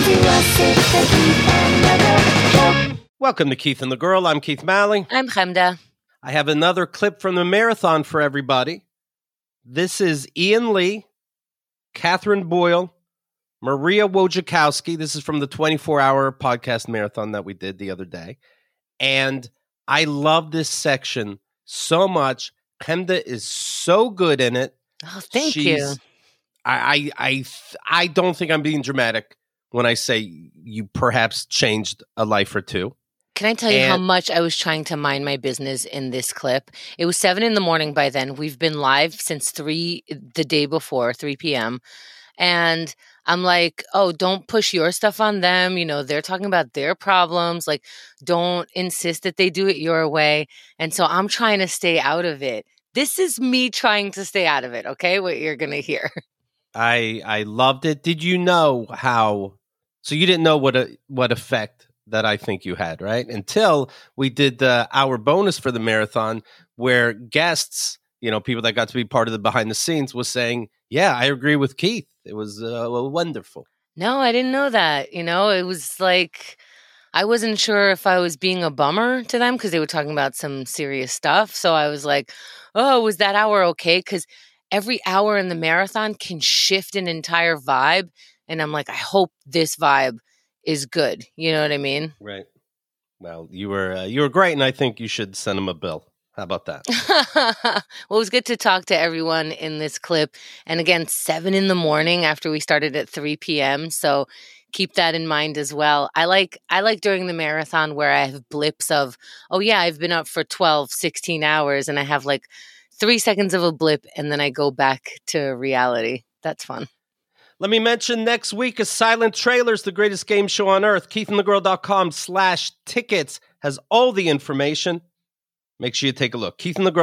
Welcome to Keith and the Girl. I'm Keith Malley. I'm Chemda. I have another clip from the marathon for everybody. This is Ian Lee, Catherine Boyle, Maria Wojciechowski. This is from the 24-hour podcast marathon that we did the other day. And I love this section so much. Chemda is so good in it. Oh, thank you. I don't think I'm being dramatic when I say you perhaps changed a life or two. Can I tell you how much I was trying to mind my business in this clip? It was 7 a.m. by then. We've been live since 3 the day before, 3 p.m. And I'm like, oh, don't push your stuff on them. You know, they're talking about their problems. Like, don't insist that they do it your way. And so I'm trying to stay out of it. This is me trying to stay out of it, okay? What you're going to hear. I loved it. Did you know how? So you didn't know what effect that I think you had, right? Until we did our bonus for the marathon, where guests, you know, people that got to be part of the behind the scenes, was saying, "Yeah, I agree with Keith. It was wonderful." No, I didn't know that. You know, it was like I wasn't sure if I was being a bummer to them because they were talking about some serious stuff. So I was like, "Oh, was that hour okay?" Because every hour in the marathon can shift an entire vibe. And I'm like, I hope this vibe is good. You know what I mean? Right. Well, you were great, and I think you should send them a bill. How about that? Well, it was good to talk to everyone in this clip. And again, 7 a.m. after we started at 3 p.m. So keep that in mind as well. I like during the marathon where I have blips of, oh yeah, I've been up for 12, 16 hours, and I have like 3 seconds of a blip, and then I go back to reality. That's fun. Let me mention next week is Silent Trailers, the greatest game show on earth. KeithandTheGirl.com/tickets has all the information. Make sure you take a look.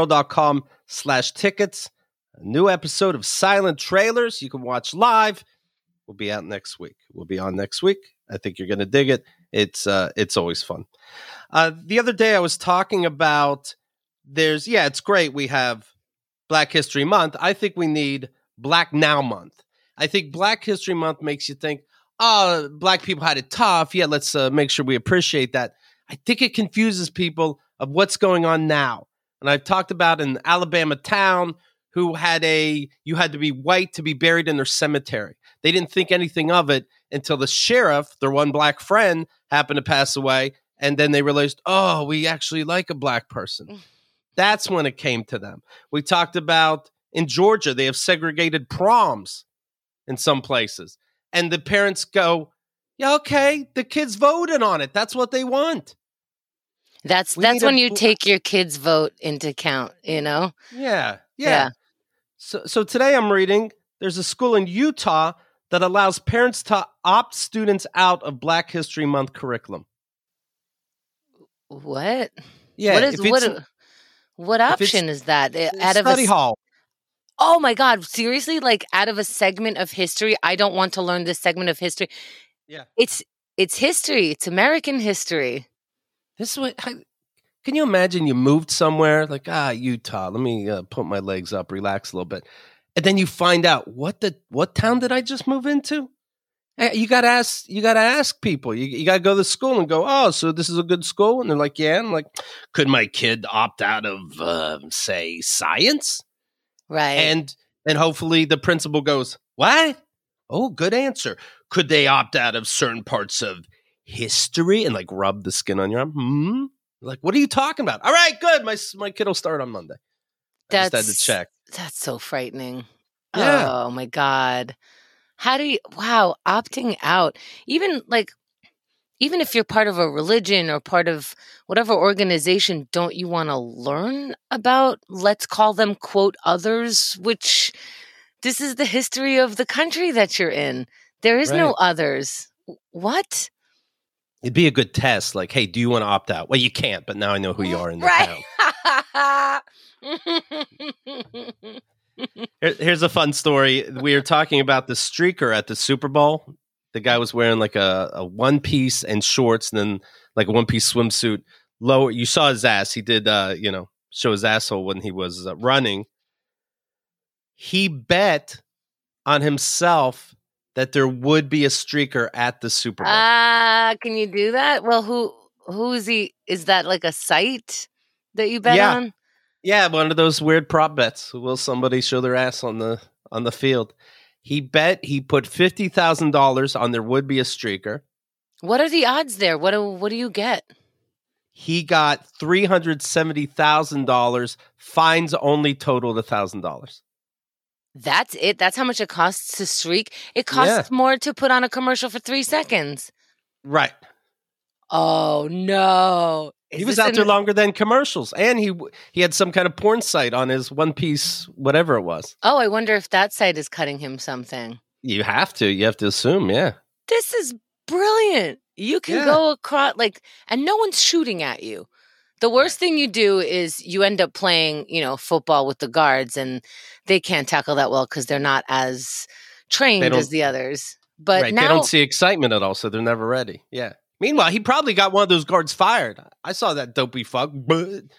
KeithandTheGirl.com/tickets. A new episode of Silent Trailers you can watch live. Will be out next week. We'll be on next week. I think you're going to dig it. It's always fun. The other day I was talking about it's great we have Black History Month. I think we need Black Now Month. I think Black History Month makes you think, oh, Black people had it tough. Yeah, let's make sure we appreciate that. I think it confuses people of what's going on now. And I've talked about an Alabama town who you had to be white to be buried in their cemetery. They didn't think anything of it until the sheriff, their one Black friend, happened to pass away. And then they realized, oh, we actually like a Black person. That's when it came to them. We talked about in Georgia, they have segregated proms in some places. And the parents go, yeah, okay, the kids voted on it. That's what they want. That's when you take your kids' vote into account, you know? Yeah. So today I'm reading, there's a school in Utah that allows parents to opt students out of Black History Month curriculum. What? Yeah. What option is that? Out of study hall. Oh my God, seriously? Like out of a segment of history? I don't want to learn this segment of history. Yeah. It's history. It's American history. This is what, can you imagine you moved somewhere like, Utah, let me put my legs up, relax a little bit. And then you find out what town did I just move into? You got to ask people. You got to go to school and go, oh, so this is a good school? And they're like, yeah. And I'm like, could my kid opt out of, say, science? Right. And hopefully the principal goes, what? Oh, good answer. Could they opt out of certain parts of history and like rub the skin on your arm? Like, what are you talking about? All right, good. My kid will start on Monday. I just had to check. That's so frightening. Yeah. Oh my God. Opting out. Even if you're part of a religion or part of whatever organization, don't you want to learn about, let's call them, quote, others, which this is the history of the country that you're in. There is no others. What? It'd be a good test. Like, hey, do you want to opt out? Well, you can't, but now I know who you are in the town. Here's a fun story. We were talking about the streaker at the Super Bowl. The guy was wearing like a one piece and shorts, and then like a one piece swimsuit. Lower, you saw his ass. He did, show his asshole when he was running. He bet on himself that there would be a streaker at the Super Bowl. Can you do that? Well, who is he? Is that like a site that you bet on? Yeah, one of those weird prop bets. Will somebody show their ass on the field? He put $50,000 on there would be a streaker. What are the odds there? What do you get? He got $370,000. Fines only totaled $1,000. That's it? That's how much it costs to streak? It costs more to put on a commercial for 3 seconds. Right. Oh, no. He was out there longer than commercials. And he had some kind of porn site on his One Piece, whatever it was. Oh, I wonder if that site is cutting him something. You have to assume, yeah. This is brilliant. You can go across, and no one's shooting at you. The worst thing you do is you end up playing, football with the guards, and they can't tackle that well because they're not as trained as the others. But now they don't see excitement at all, so they're never ready. Yeah. Meanwhile, he probably got one of those guards fired. I saw that dopey fuck trying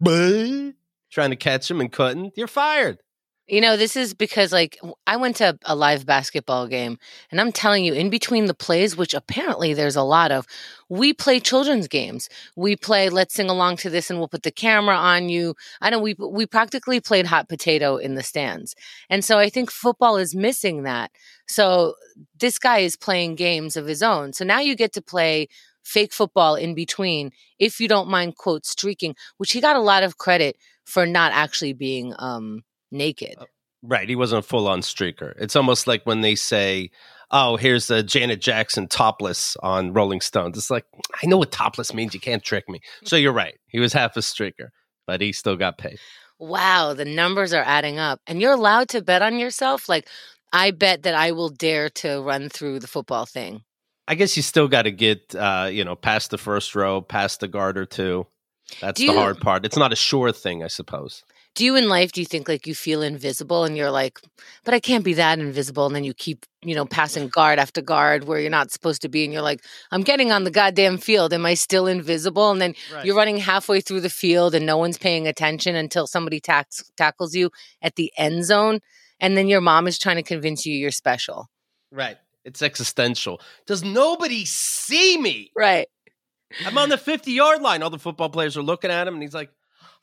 to catch him and couldn't. You're fired. This is because, I went to a live basketball game, and I'm telling you, in between the plays, which apparently there's a lot of, we play children's games. We play, let's sing along to this, and we'll put the camera on you. I know we practically played hot potato in the stands. And so I think football is missing that. So this guy is playing games of his own. So now you get to play fake football in between, if you don't mind, quote, streaking, which he got a lot of credit for not actually being naked. Right. He wasn't a full-on streaker. It's almost like when they say, oh, here's Janet Jackson topless on Rolling Stones. It's like, I know what topless means. You can't trick me. So you're right. He was half a streaker, but he still got paid. Wow. The numbers are adding up. And you're allowed to bet on yourself? I bet that I will dare to run through the football thing. I guess you still got to get, past the first row, past the guard or two. That's the hard part. It's not a sure thing, I suppose. Do you in life, do you think you feel invisible and you're like, but I can't be that invisible? And then you keep, passing guard after guard where you're not supposed to be. And you're like, I'm getting on the goddamn field. Am I still invisible? And then you're running halfway through the field and no one's paying attention until somebody tackles you at the end zone. And then your mom is trying to convince you you're special. Right. It's existential. Does nobody see me? Right. I'm on the 50-yard line. All the football players are looking at him and he's like,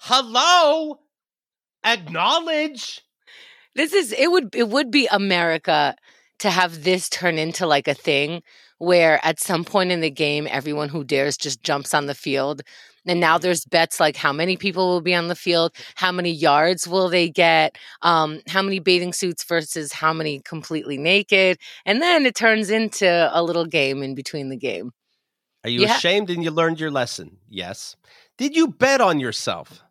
hello? Acknowledge. It would be America to have this turn into a thing where at some point in the game, everyone who dares just jumps on the field. And now there's bets how many people will be on the field, how many yards will they get, how many bathing suits versus how many completely naked. And then it turns into a little game in between the game. Are you ashamed and you learned your lesson? Yes. Did you bet on yourself?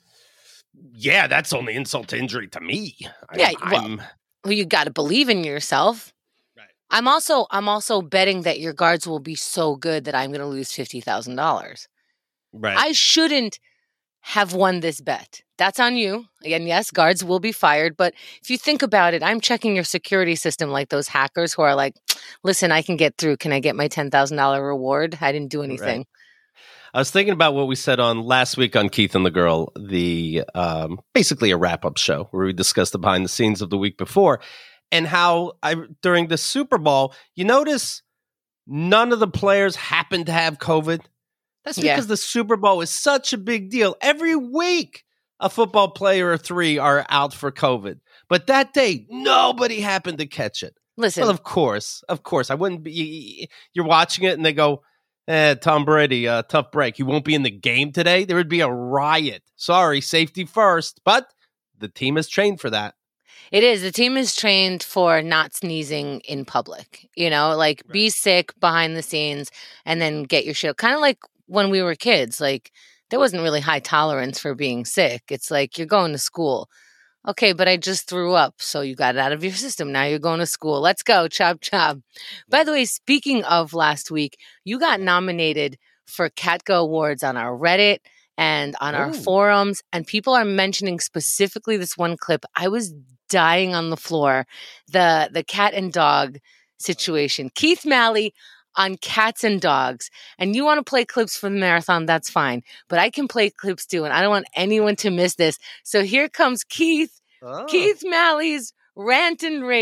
Yeah, that's only insult to injury to me. Well, you got to believe in yourself. Right. I'm also betting that your guards will be so good that I'm going to lose $50,000. Right. I shouldn't have won this bet. That's on you. And yes, guards will be fired. But if you think about it, I'm checking your security system like those hackers who are like, listen, I can get through. Can I get my $10,000 reward? I didn't do anything. Right. I was thinking about what we said on last week on Keith and the Girl, the basically a wrap-up show where we discussed the behind the scenes of the week before and how during the Super Bowl, you notice none of the players happened to have COVID. That's because the Super Bowl is such a big deal. Every week, a football player or three are out for COVID. But that day, nobody happened to catch it. Listen. Well, of course. I wouldn't be. You're watching it and they go, Tom Brady, tough break. He won't be in the game today. There would be a riot. Sorry, safety first. But the team is trained for that. It is. The team is trained for not sneezing in public. Be sick behind the scenes and then get your shit. Kind of like when we were kids. There wasn't really high tolerance for being sick. It's you're going to school. Okay, but I just threw up, so you got it out of your system. Now you're going to school. Let's go. Chop, chop. By the way, speaking of last week, you got nominated for Catgo Awards on our Reddit and on our forums, and people are mentioning specifically this one clip. I was dying on the floor. The cat and dog situation. Keith Malley on cats and dogs. And you want to play clips for the marathon, that's fine. But I can play clips too, and I don't want anyone to miss this. So here comes Keith Malley's rant and rave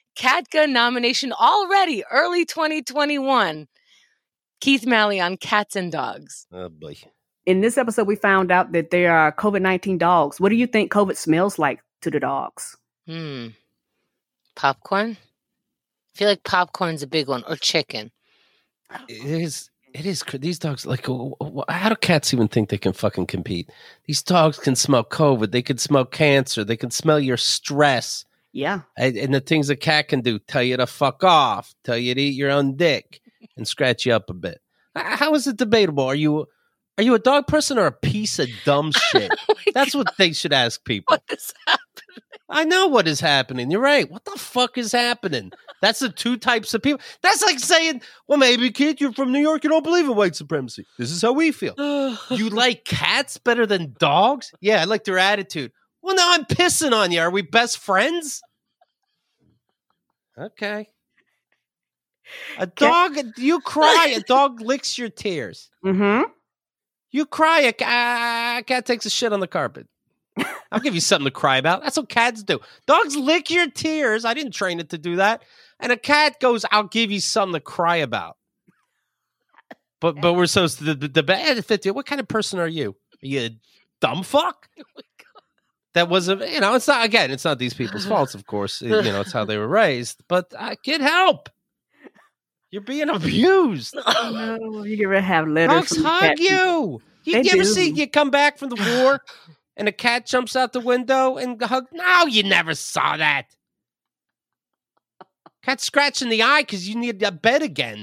Katka nomination already, early 2021. Keith Malley on Cats and Dogs. Oh, boy. In this episode, we found out that there are COVID-19 dogs. What do you think COVID smells like to the dogs? Popcorn? I feel like popcorn's a big one. Or chicken. It is. These dogs, like, how do cats even think they can fucking compete? These dogs can smell COVID. They can smell cancer. They can smell your stress. Yeah. And the things a cat can do, tell you to fuck off, tell you to eat your own dick, and scratch you up a bit. How is it debatable? Are you a dog person or a piece of dumb shit? That's what they should ask people. What is happening? I know what is happening. You're right. What the fuck is happening? That's the two types of people. That's like saying, well, maybe, kid, you're from New York. You don't believe in white supremacy. This is how we feel. You like cats better than dogs? Yeah, I like their attitude. Well, now I'm pissing on you. Are we best friends? Okay. A dog, you cry, a dog licks your tears. Mm-hmm. You cry, a cat takes a shit on the carpet. I'll give you something to cry about. That's what cats do. Dogs lick your tears. I didn't train it to do that. And a cat goes, I'll give you something to cry about. But we're supposed to debate. What kind of person are you? Are you a dumb fuck? Oh my God. That wasn't, it's not these people's faults, of course. It's how they were raised. But get help. You're being abused. Oh, no. You get ready to have letters. Dogs hug you. You ever see you come back from the war and a cat jumps out the window and hug? No, you never saw that. Cat's scratching the eye because you need a bed again.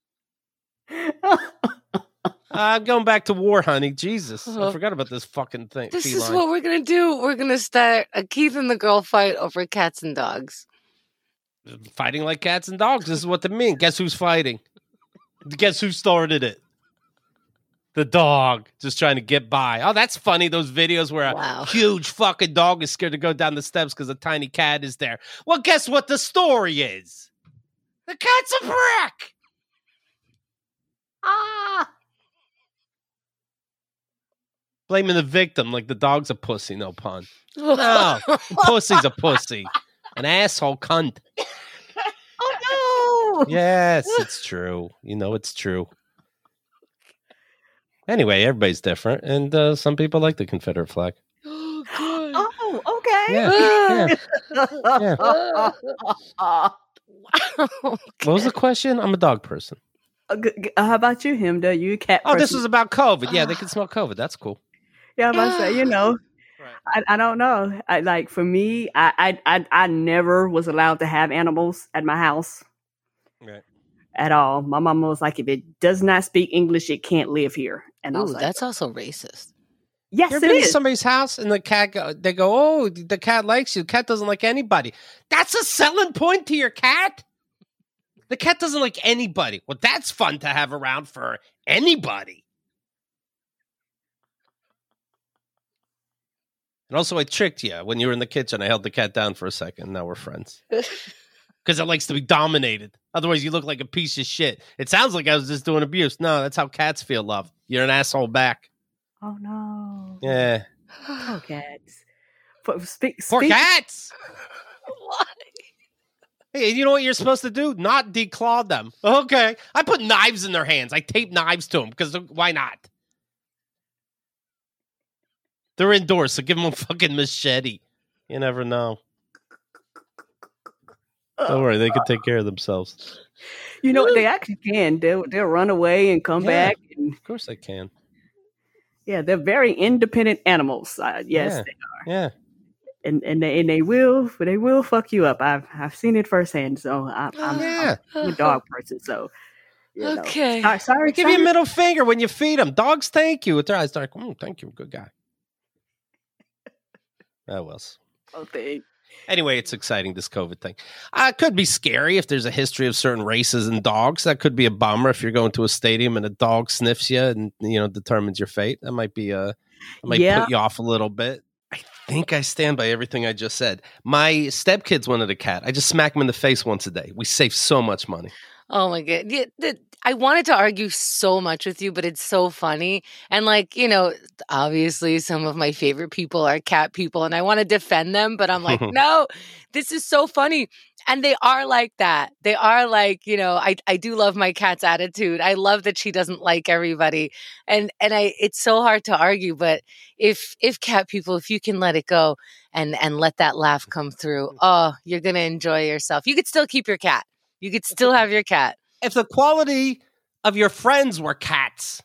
I'm going back to war, honey. Jesus. I forgot about this fucking thing. This is what we're going to do. We're going to start a Keith and the girl fight over cats and dogs. Fighting like cats and dogs. This is what they mean. Guess who's fighting? Guess who started it? The dog. Just trying to get by. Oh, that's funny. Those videos where a huge fucking dog is scared to go down the steps because a tiny cat is there. Well, guess what the story is? The cat's a prick. Blaming the victim like the dog's a pussy. No pun. No. Pussy's a pussy. An asshole cunt. Oh, no. Yes, it's true. It's true. Anyway, everybody's different. And some people like the Confederate flag. Oh, good. Oh, okay. Yeah. What was the question? I'm a dog person. How about you, Himda? You a cat person? Oh, this was about COVID. Yeah, they can smell COVID. That's cool. Yeah, I'm about to say, Right. I don't know. For me, I never was allowed to have animals at my house. Right. At all. My mom was like, if it does not speak English, it can't live here. And I was like, that's also racist. Yes, You've it been is. to somebody's house and the cat, they go, oh, the cat likes you. The cat doesn't like anybody. That's a selling point to your cat. The cat doesn't like anybody. Well, that's fun to have around for anybody. And also, I tricked you. When you were in the kitchen, I held the cat down for a second. Now we're friends. Because it likes to be dominated. Otherwise, you look like a piece of shit. It sounds like I was just doing abuse. No, that's how cats feel love. You're an asshole back. Oh, no. Yeah. Poor cats. Poor cats! Why? Hey, you know what you're supposed to do? Not declaw them. Okay. I put knives in their hands. I tape knives to them because why not? They're indoors, so give them a fucking machete. You never know. Don't worry, they can take care of themselves. You know what? They actually can. They'll run away and come back. And, of course they can. Yeah, they're very independent animals. Yes, they are. Yeah. And they will fuck you up. I've seen it firsthand. So I'm a dog person. So okay. Sorry. Give you a middle finger when you feed them. Dogs thank you with their eyes. They're like, thank you, good guy. Oh well. Oh, thanks. Anyway, it's exciting, this COVID thing. It could be scary if there's a history of certain races and dogs. That could be a bummer if you're going to a stadium and a dog sniffs you and determines your fate. That might be put you off a little bit. I think I stand by everything I just said. My stepkids wanted a cat. I just smack them in the face once a day. We save so much money. Oh my God. Yeah, I wanted to argue so much with you, but it's so funny. And like, obviously some of my favorite people are cat people and I want to defend them, but I'm like, no, this is so funny. And they are like that. They are like, I do love my cat's attitude. I love that she doesn't like everybody. And it's so hard to argue, but if cat people, if you can let it go and let that laugh come through, oh, you're going to enjoy yourself. You could still keep your cat. You could still have your cat. If the quality of your friends were cats,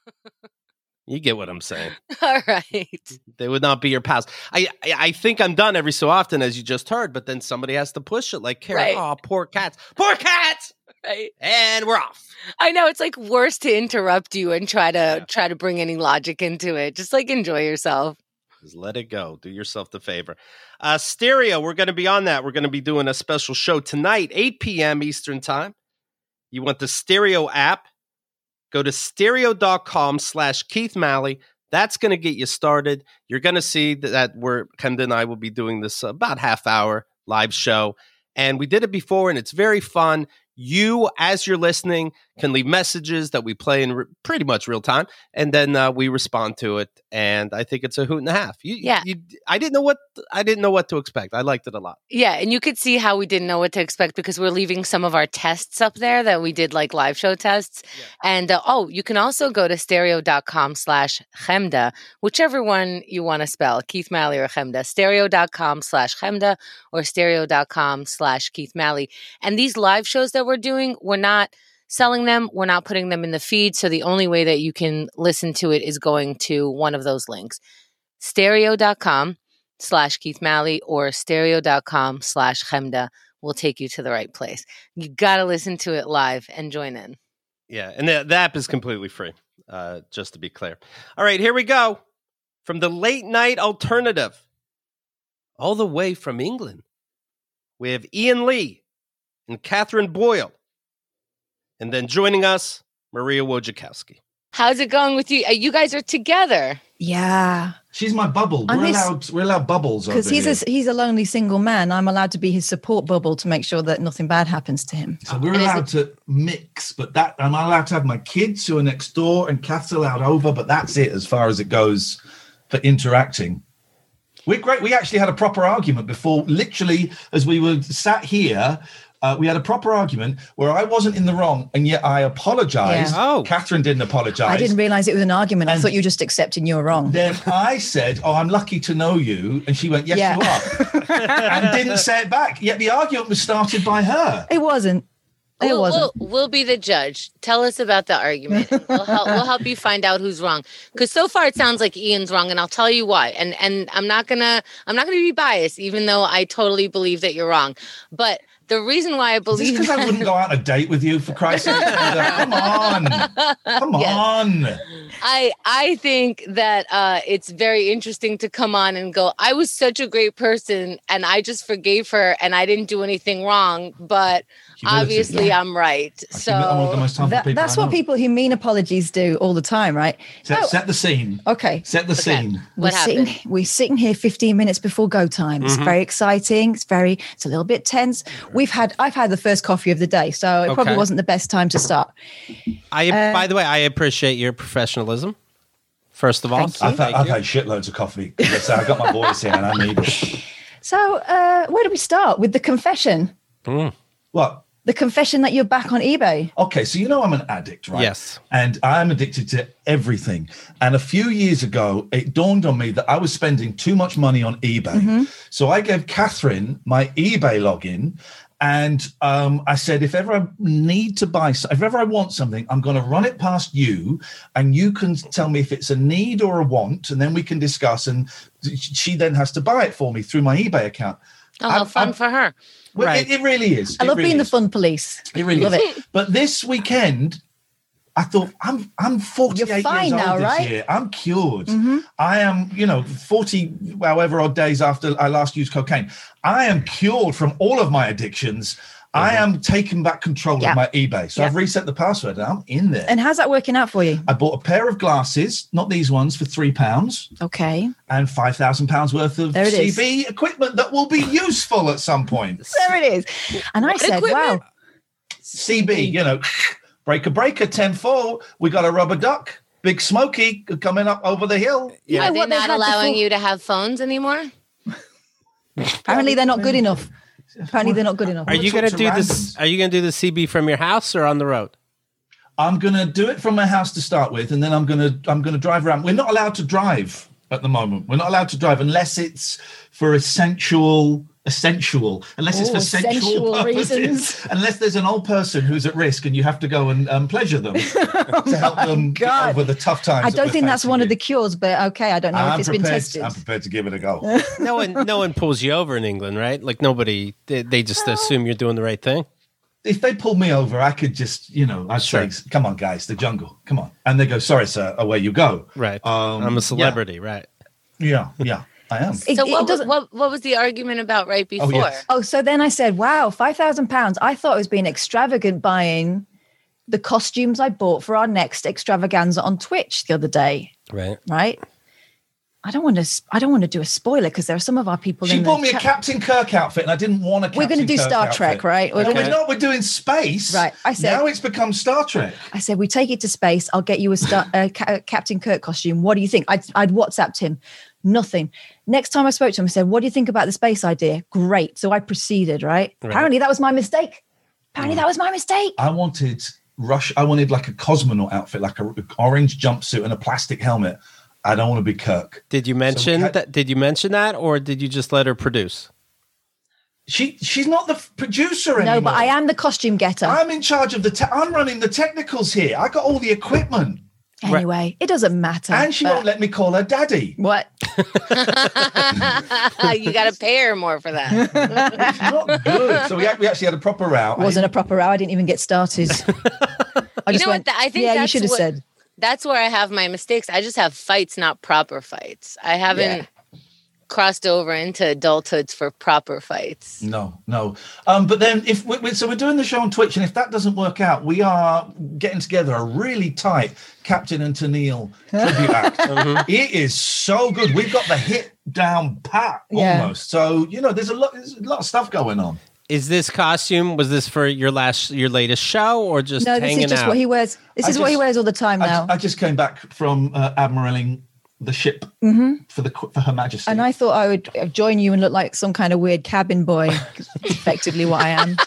you get what I'm saying. All right. They would not be your pals. I think I'm done every so often, as you just heard, but then somebody has to push it like, Karen, right. Oh, poor cats. Poor cats! Right. And we're off. I know, it's like worse to interrupt you and try to bring any logic into it. Just like enjoy yourself. Just let it go. Do yourself the favor. Stereo, we're going to be on that. We're going to be doing a special show tonight, 8 p.m. Eastern Time. You want the Stereo app? Go to stereo.com/Keith Malley. That's going to get you started. You're going to see that Kenda and I will be doing this about half-hour live show. And we did it before, and it's very fun. You, as you're listening, can leave messages that we play in pretty much real time, and then we respond to it. And I think it's a hoot and a half. I didn't know what to expect. I liked it a lot. Yeah, and you could see how we didn't know what to expect because we're leaving some of our tests up there that we did, like live show tests. Yeah. And you can also go to stereo.com/Chemda, whichever one you want to spell, Keith Malley or Chemda. Stereo.com/Chemda or stereo.com/Keith Malley. And these live shows that we're doing, we're not selling them. We're not putting them in the feed. So the only way that you can listen to it is going to one of those links. Stereo.com/Keith Malley or stereo.com/Chemda will take you to the right place. You got to listen to it live and join in. Yeah. And the app is completely free, just to be clear. All right, here we go. From the Late Night Alternative, all the way from England, we have Ian Lee and Catherine Boyle. And then joining us, Maria Wojciechowski. How's it going with you? You guys are together. Yeah. She's my bubble. We're allowed bubbles. Because he's a lonely single man. I'm allowed to be his support bubble to make sure that nothing bad happens to him. So we're allowed to mix, but I'm allowed to have my kids who are next door and Kath's allowed over, but that's it as far as it goes for interacting. We're great. We actually had a proper argument before, literally, as we were sat here. We had a proper argument where I wasn't in the wrong, and yet I apologized. Yeah. Oh. Catherine didn't apologize. I didn't realize it was an argument. I thought you were just accepting you were wrong. Then I said, I'm lucky to know you. And she went, yes, you are. And didn't say it back. Yet the argument was started by her. It wasn't. We'll be the judge. Tell us about the argument. We'll help you find out who's wrong. Because so far it sounds like Ian's wrong, and I'll tell you why. And I'm not gonna be biased, even though I totally believe that you're wrong. But the reason why I believe because I wouldn't go out on a date with you, for Christ's sake. Come on. I think that it's very interesting to come on and go, I was such a great person and I just forgave her and I didn't do anything wrong, but obviously I'm right. So that's what people who mean apologies do all the time, right? Set the scene. Okay. Set the scene. We're sitting here 15 minutes before go time. It's very exciting. It's a little bit tense. I've had the first coffee of the day, so it probably wasn't the best time to start. By the way, I appreciate your professionalism. First of all, I've had shitloads of coffee. I got my voice in and I need it. So where do we start? With the confession? What? The confession that you're back on eBay. Okay, so I'm an addict, right? Yes. And I'm addicted to everything. And a few years ago, it dawned on me that I was spending too much money on eBay. Mm-hmm. So I gave Catherine my eBay login. And I said, if ever I need to buy, if ever I want something, I'm going to run it past you and you can tell me if it's a need or a want, and then we can discuss. And she then has to buy it for me through my eBay account. Oh, how fun for her. Well, right. It really is. I love being the fun police. It really love is. It. But this weekend, I thought, I'm 48 years old now, this right? year. I'm cured. Mm-hmm. I am, 40, however odd days after I last used cocaine. I am cured from all of my addictions. I am taking back control of my eBay. So I've reset the password and I'm in there. And how's that working out for you? I bought a pair of glasses, not these ones, for £3. Okay. And £5,000 worth of CB equipment that will be useful at some point. There it is. And I said, wow. CB, you know, breaker, 10-4. We got a rubber duck. Big Smokey coming up over the hill. Yeah. Are they not allowing you to have phones anymore? Apparently they're not good enough. Are you going to do this? Are you going to do the CB from your house or on the road? I'm going to do it from my house to start with, and then I'm going to drive around. We're not allowed to drive at the moment. We're not allowed to drive unless it's for essential, unless it's for sensual reasons. Unless there's an old person who's at risk and you have to go and pleasure them to help them get over the tough times. I don't think that's one of the cures, but okay, I don't know if it's been tested. I'm prepared to give it a go. No one pulls you over in England, right? Like nobody, they just assume you're doing the right thing. If they pulled me over, I could just, I'd say, come on, guys, the jungle, come on. And they go, sorry, sir, away you go. Right. I'm a celebrity, right? Yeah, I am. So what was the argument about right before? Yes. So then I said, wow, £5,000. I thought it was being extravagant buying the costumes I bought for our next extravaganza on Twitch the other day. Right. I don't want to do a spoiler because there are some of our people. She bought me a Captain Kirk outfit, and I didn't want a Captain Kirk. We're going to do Star Trek, right? We're doing space. Right. I said now it's become Star Trek. I said we take it to space. I'll get you a Captain Kirk costume. What do you think? I'd WhatsApped him. Nothing. Next time I spoke to him, I said, "What do you think about the space idea?" Great. So I proceeded. Right. Apparently that was my mistake. I wanted like a cosmonaut outfit, like an orange jumpsuit and a plastic helmet. I don't want to be Kirk. Did you mention that? Did you mention that, or did you just let her produce? She's not the producer anymore. No, but I am the costume getter. I'm in charge of I'm running the technicals here. I got all the equipment. Anyway, it doesn't matter. And she won't let me call her daddy. What? You got to pay her more for that. It's not good. So we actually had a proper row. It wasn't a proper row. I didn't even get started. I just went, I think you should have said. That's where I have my mistakes. I just have fights, not proper fights. I haven't crossed over into adulthood for proper fights. No. But then so we're doing the show on Twitch, and if that doesn't work out, we are getting together a really tight Captain and Tennille tribute act. It is so good. We've got the hit down pat almost. So, there's a lot of stuff going on. Is this costume, was this for your latest show or just hanging out? No, this is just what he wears. This is what he wears all the time now. I just came back from admiraling the ship for Her Majesty. And I thought I would join you and look like some kind of weird cabin boy. It's effectively what I am.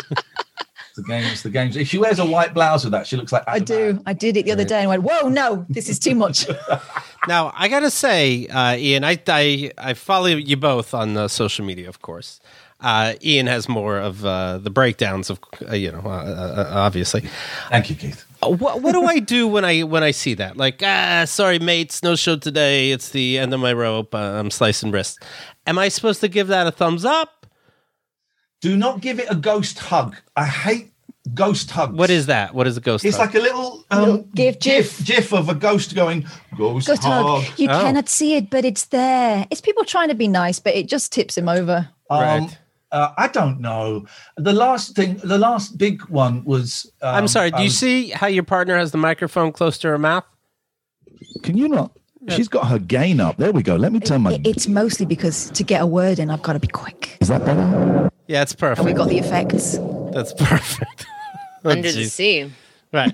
The games. If she wears a white blouse with that, she looks like I do. I did it the other day and went, whoa, no, this is too much. Now, I got to say, Ian, I follow you both on social media, of course. Ian has more of the breakdowns of, obviously. Thank you, Keith. What do I do when I see that? Like, sorry, mates, no show today. It's the end of my rope. I'm slicing wrists. Am I supposed to give that a thumbs up? Do not give it a ghost hug. I hate ghost hugs. What is that? What is a ghost hug? It's like a little gif of a ghost going, ghost hug. You cannot see it, but it's there. It's people trying to be nice, but it just tips him over. Right. I don't know. The last big one was... I'm sorry, do you see how your partner has the microphone close to her mouth? Can you not? She's got her gain up. There we go. Let me turn my... It's mostly because to get a word in, I've got to be quick. Is that better? Yeah, it's perfect. And we got the effects. That's perfect. Under the sea. Right.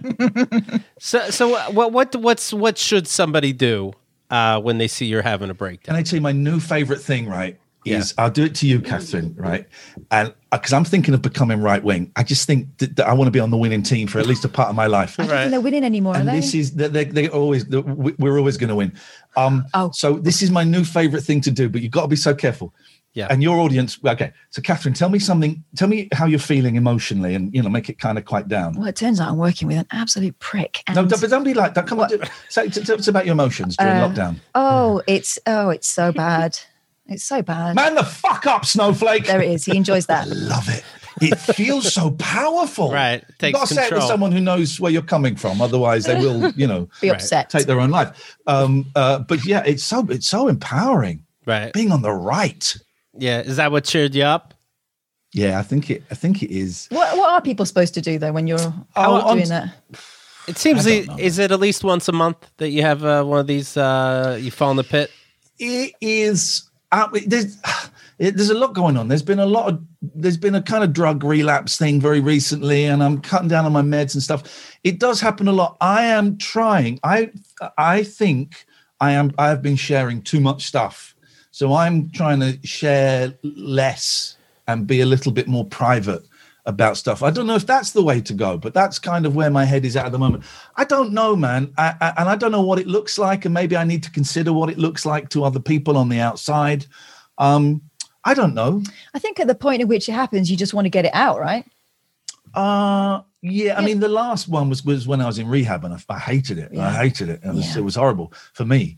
So what should somebody do when they see you're having a breakdown? Can I tell you my new favorite thing, right? I'll do it to you, Catherine, right? And because I'm thinking of becoming right wing, I just think that I want to be on the winning team for at least a part of my life. I don't think they're winning anymore, and are they? This is we're always going to win. So this is my new favorite thing to do, but you've got to be so careful. Yeah. And your audience, okay. So Catherine, tell me how you're feeling emotionally, and make it kind of quiet down. Well, it turns out I'm working with an absolute prick. No, but don't be like that. Come on, tell us about your emotions during lockdown. It's so bad. It's so bad. Man the fuck up, Snowflake. There it is. He enjoys that. I love it. It feels so powerful. Right. You've got to say it with someone who knows where you're coming from. Otherwise, they will, be upset. Take their own life. But yeah, it's so empowering. Right. Being on the right. Yeah. Is that what cheered you up? Yeah, I think it is. What are people supposed to do though when you're doing that? It seems is it at least once a month that you have one of these? You fall in the pit. It is. There's a lot going on. There's been a lot of there's been a kind of drug relapse thing very recently, and I'm cutting down on my meds and stuff. It does happen a lot. I am trying. I think I have been sharing too much stuff. So I'm trying to share less and be a little bit more private about stuff. I don't know if that's the way to go, but that's kind of where my head is at the moment. I don't know, man. And I don't know what it looks like. And maybe I need to consider what it looks like to other people on the outside. I don't know. I think at the point at which it happens, you just want to get it out, right? Yeah. I mean, the last one was when I was in rehab, and I hated it. Yeah. I hated it. It was horrible for me.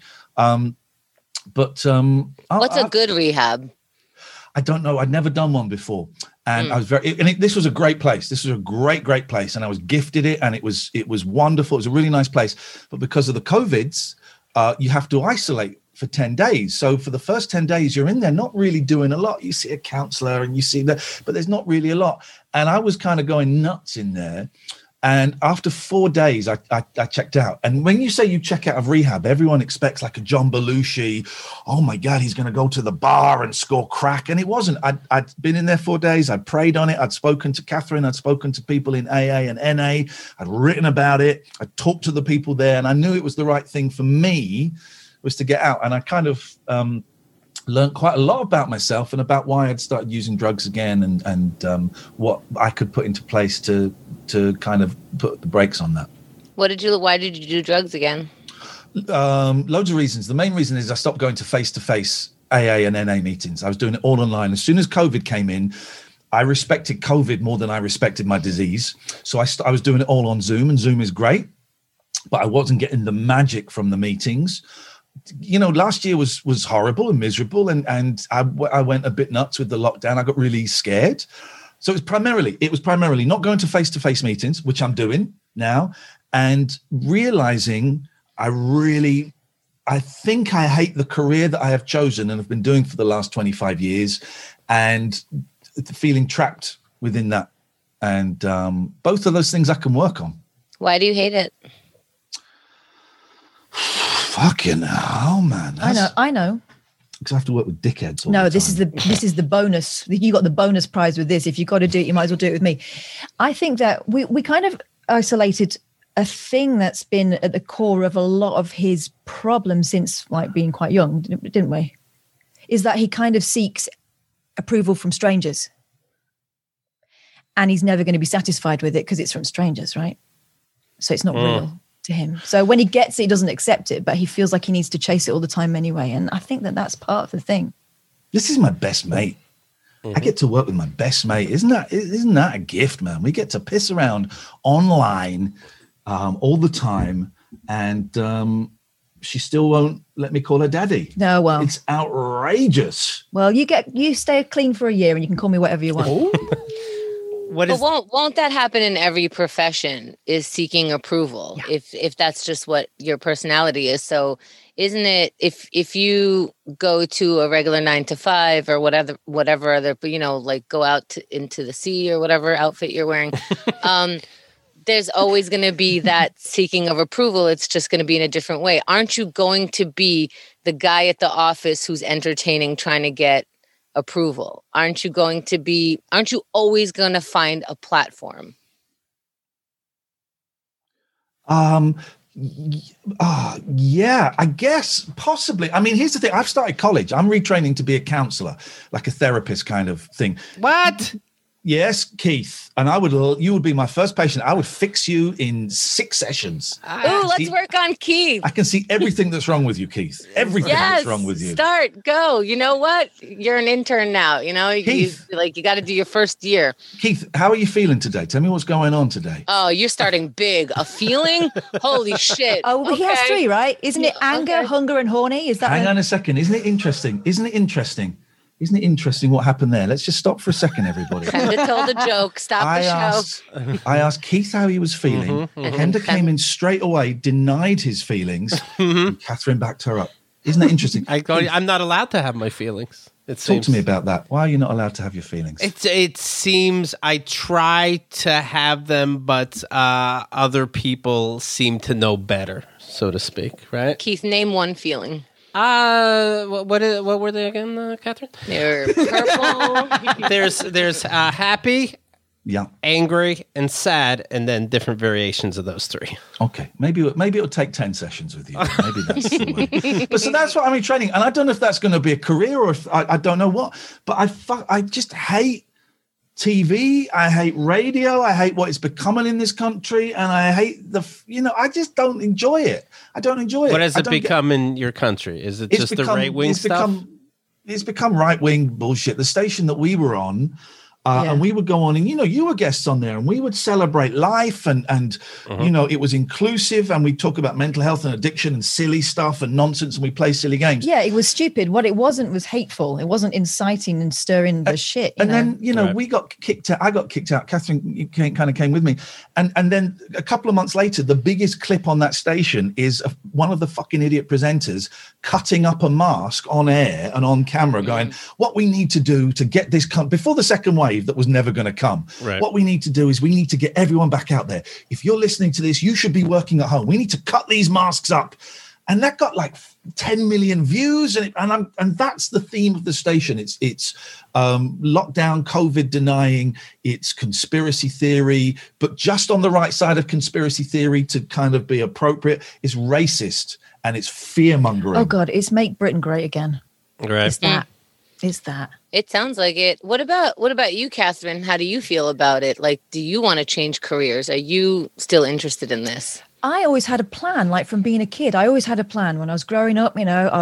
What's a good rehab? I don't know. I'd never done one before. And I was this was a great place. This was a great place. And I was gifted it, and it was wonderful. It was a really nice place. But because of the COVIDs, you have to isolate for 10 days. So for the first 10 days, you're in there not really doing a lot. You see a counselor and you see that, but there's not really a lot. And I was kind of going nuts in there. And after 4 days, I checked out. And when you say you check out of rehab, everyone expects like a John Belushi. Oh my God, he's going to go to the bar and score crack. And it wasn't. I'd been in there 4 days. I'd prayed on it. I'd spoken to Catherine. I'd spoken to people in AA and NA. I'd written about it. I talked to the people there, and I knew it was the right thing for me was to get out. And I kind of learned quite a lot about myself and about why I'd started using drugs again, and what I could put into place to kind of put the brakes on that. Why did you do drugs again? Loads of reasons. The main reason is I stopped going to face-to-face AA and NA meetings. I was doing it all online. As soon as COVID came in, I respected COVID more than I respected my disease. So I was doing it all on Zoom, and Zoom is great, but I wasn't getting the magic from the meetings. You know, last year was horrible and miserable, and I went a bit nuts with the lockdown. I got really scared. So it was primarily not going to face-to-face meetings, which I'm doing now, and realizing I think I hate the career that I have chosen and have been doing for the last 25 years, and feeling trapped within that. And both of those things I can work on. Why do you hate it? Fucking hell, man. I know. Because I have to work with dickheads. No, this is the bonus. You got the bonus prize with this. If you got to do it, you might as well do it with me. I think that we kind of isolated a thing that's been at the core of a lot of his problems since like being quite young, didn't we? Is that he kind of seeks approval from strangers, and he's never going to be satisfied with it because it's from strangers, right? So it's not real to him. So when he gets it, he doesn't accept it, but he feels like he needs to chase it all the time anyway. And I think that that's part of the thing. This is my best mate. I get to work with my best mate. Isn't that a gift, man? We get to piss around online all the time, and she still won't let me call her daddy. No, well, it's outrageous. Well, you stay clean for a year, and you can call me whatever you want. Won't that happen in every profession, is seeking approval, if that's just what your personality is? So isn't it, if you go to a regular 9 to 5 or whatever other, like go out into the sea or whatever outfit you're wearing, there's always going to be that seeking of approval. It's just going to be in a different way. Aren't you going to be the guy at the office who's entertaining, trying to get approval? Aren't you always going to find a platform? Yeah, I guess possibly. I mean, here's the thing. I've started college. I'm retraining to be a counselor, like a therapist kind of thing. What? Yes, Keith. And you would be my first patient. I would fix you in 6 sessions. Let's work on Keith. I can see everything that's wrong with you, Keith. Everything that's wrong with you. Go. You know what? You're an intern now. Keith, you got to do your first year. Keith, how are you feeling today? Tell me what's going on today. Oh, you're starting big. A feeling? Holy shit. Oh, okay. He has 3, right? Isn't it anger, hunger, and horny? Is that? Hang on a second. Isn't it interesting? Isn't it interesting what happened there? Let's just stop for a second, everybody. Kenda told a joke. Stop the show. I asked Keith how he was feeling. Kenda came in straight away, denied his feelings, and Catherine backed her up. Isn't that interesting? I'm not allowed to have my feelings. Talk to me about that. Why are you not allowed to have your feelings? It seems I try to have them, but other people seem to know better, so to speak, right? Keith, name one feeling. What were they again, Catherine? They're purple. There's happy, Yeah. angry, and sad, and then different variations of those three. Okay, maybe it'll take 10 sessions with you. Maybe that's the way. But so that's what I'm in training, and I don't know if that's going to be a career or if I don't know what. But I just hate TV. I hate radio. I hate what it's becoming in this country, and I hate I just don't enjoy it. I don't enjoy it. What has it become in your country? Is it just the right wing stuff? It's become right wing bullshit. The station that we were on. And we would go on and, you were guests on there and we would celebrate life and it was inclusive and we talk about mental health and addiction and silly stuff and nonsense and we play silly games. Yeah, it was stupid. What it wasn't was hateful. It wasn't inciting and stirring the shit. Then, we got kicked out. I got kicked out. Catherine kind of came with me. And then a couple of months later, the biggest clip on that station is one of the fucking idiot presenters cutting up a mask on air and on camera going, what we need to do to get this before the second wave that was never going to come. Right. What we need to do is we need to get everyone back out there. If you're listening to this, you should be working at home. We need to cut these masks up. And that got like 10 million views. And that's the theme of the station. It's lockdown, COVID denying, it's conspiracy theory, but just on the right side of conspiracy theory to kind of be appropriate. It's racist and it's fear mongering. Oh God, it's Make Britain Great Again. Right. It's that. It sounds like it. What about you, Catherine? How do you feel about it? Like, do you want to change careers? Are you still interested in this? I always had a plan, like from being a kid. I always had a plan. When I was growing up,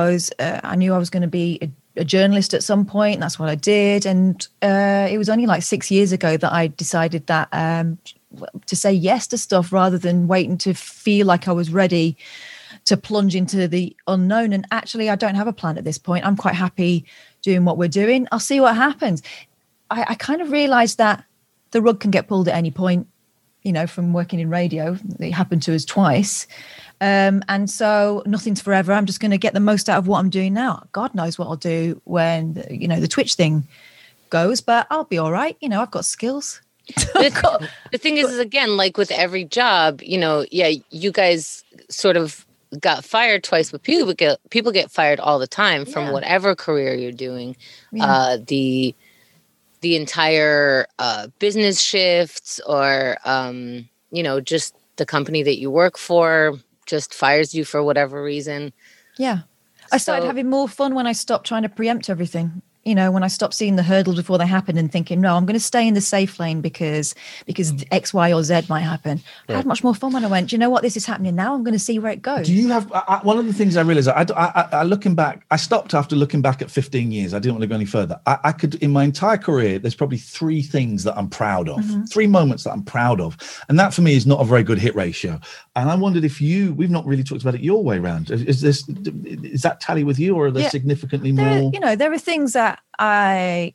I knew I was going to be a journalist at some point. And that's what I did. And it was only like 6 years ago that I decided that to say yes to stuff rather than waiting to feel like I was ready to plunge into the unknown. And actually, I don't have a plan at this point. I'm quite happy doing what we're doing. I'll see what happens. I kind of realized that the rug can get pulled at any point, from working in radio. It happened to us twice. And so nothing's forever. I'm just going to get the most out of what I'm doing now. God knows what I'll do when, the Twitch thing goes, but I'll be all right. I've got skills. The thing is again, like with every job, you guys sort of got fired twice, but people get fired all the time from whatever career you're doing. Yeah. The entire business shifts or, just the company that you work for just fires you for whatever reason. Yeah. I started having more fun when I stopped trying to preempt everything. When I stopped seeing the hurdles before they happen and thinking, no, I'm going to stay in the safe lane because X, Y, or Z might happen. Right. I had much more fun when I went, do you know what? This is happening now. I'm going to see where it goes. Do you have one of the things I realized, I looking back, I stopped after looking back at 15 years. I didn't want to go any further. I could, in my entire career, there's probably 3 things that I'm proud of, 3 moments that I'm proud of. And that for me is not a very good hit ratio. And I wondered if we've not really talked about it your way around. Is that tally with you or are there significantly more? There are things that there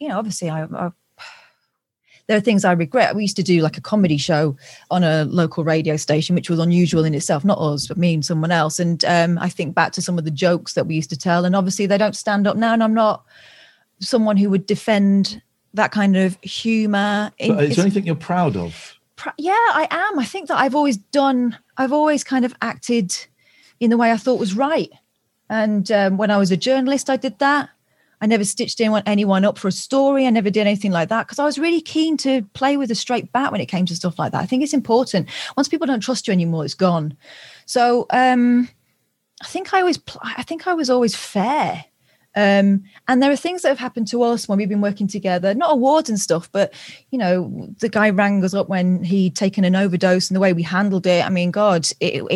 are things I regret. We used to do like a comedy show on a local radio station, which was unusual in itself, not us, but me and someone else. And I think back to some of the jokes that we used to tell, and obviously they don't stand up now. And I'm not someone who would defend that kind of humor. But is there anything you're proud of? Yeah, I am. I think that I've always kind of acted in the way I thought was right. And when I was a journalist, I did that. I never stitched anyone up for a story. I never did anything like that because I was really keen to play with a straight bat when it came to stuff like that. I think it's important. Once people don't trust you anymore, it's gone. So I think I was always fair. And there are things that have happened to us when we've been working together, not awards and stuff, but, the guy rang us up when he'd taken an overdose and the way we handled it. I mean, God,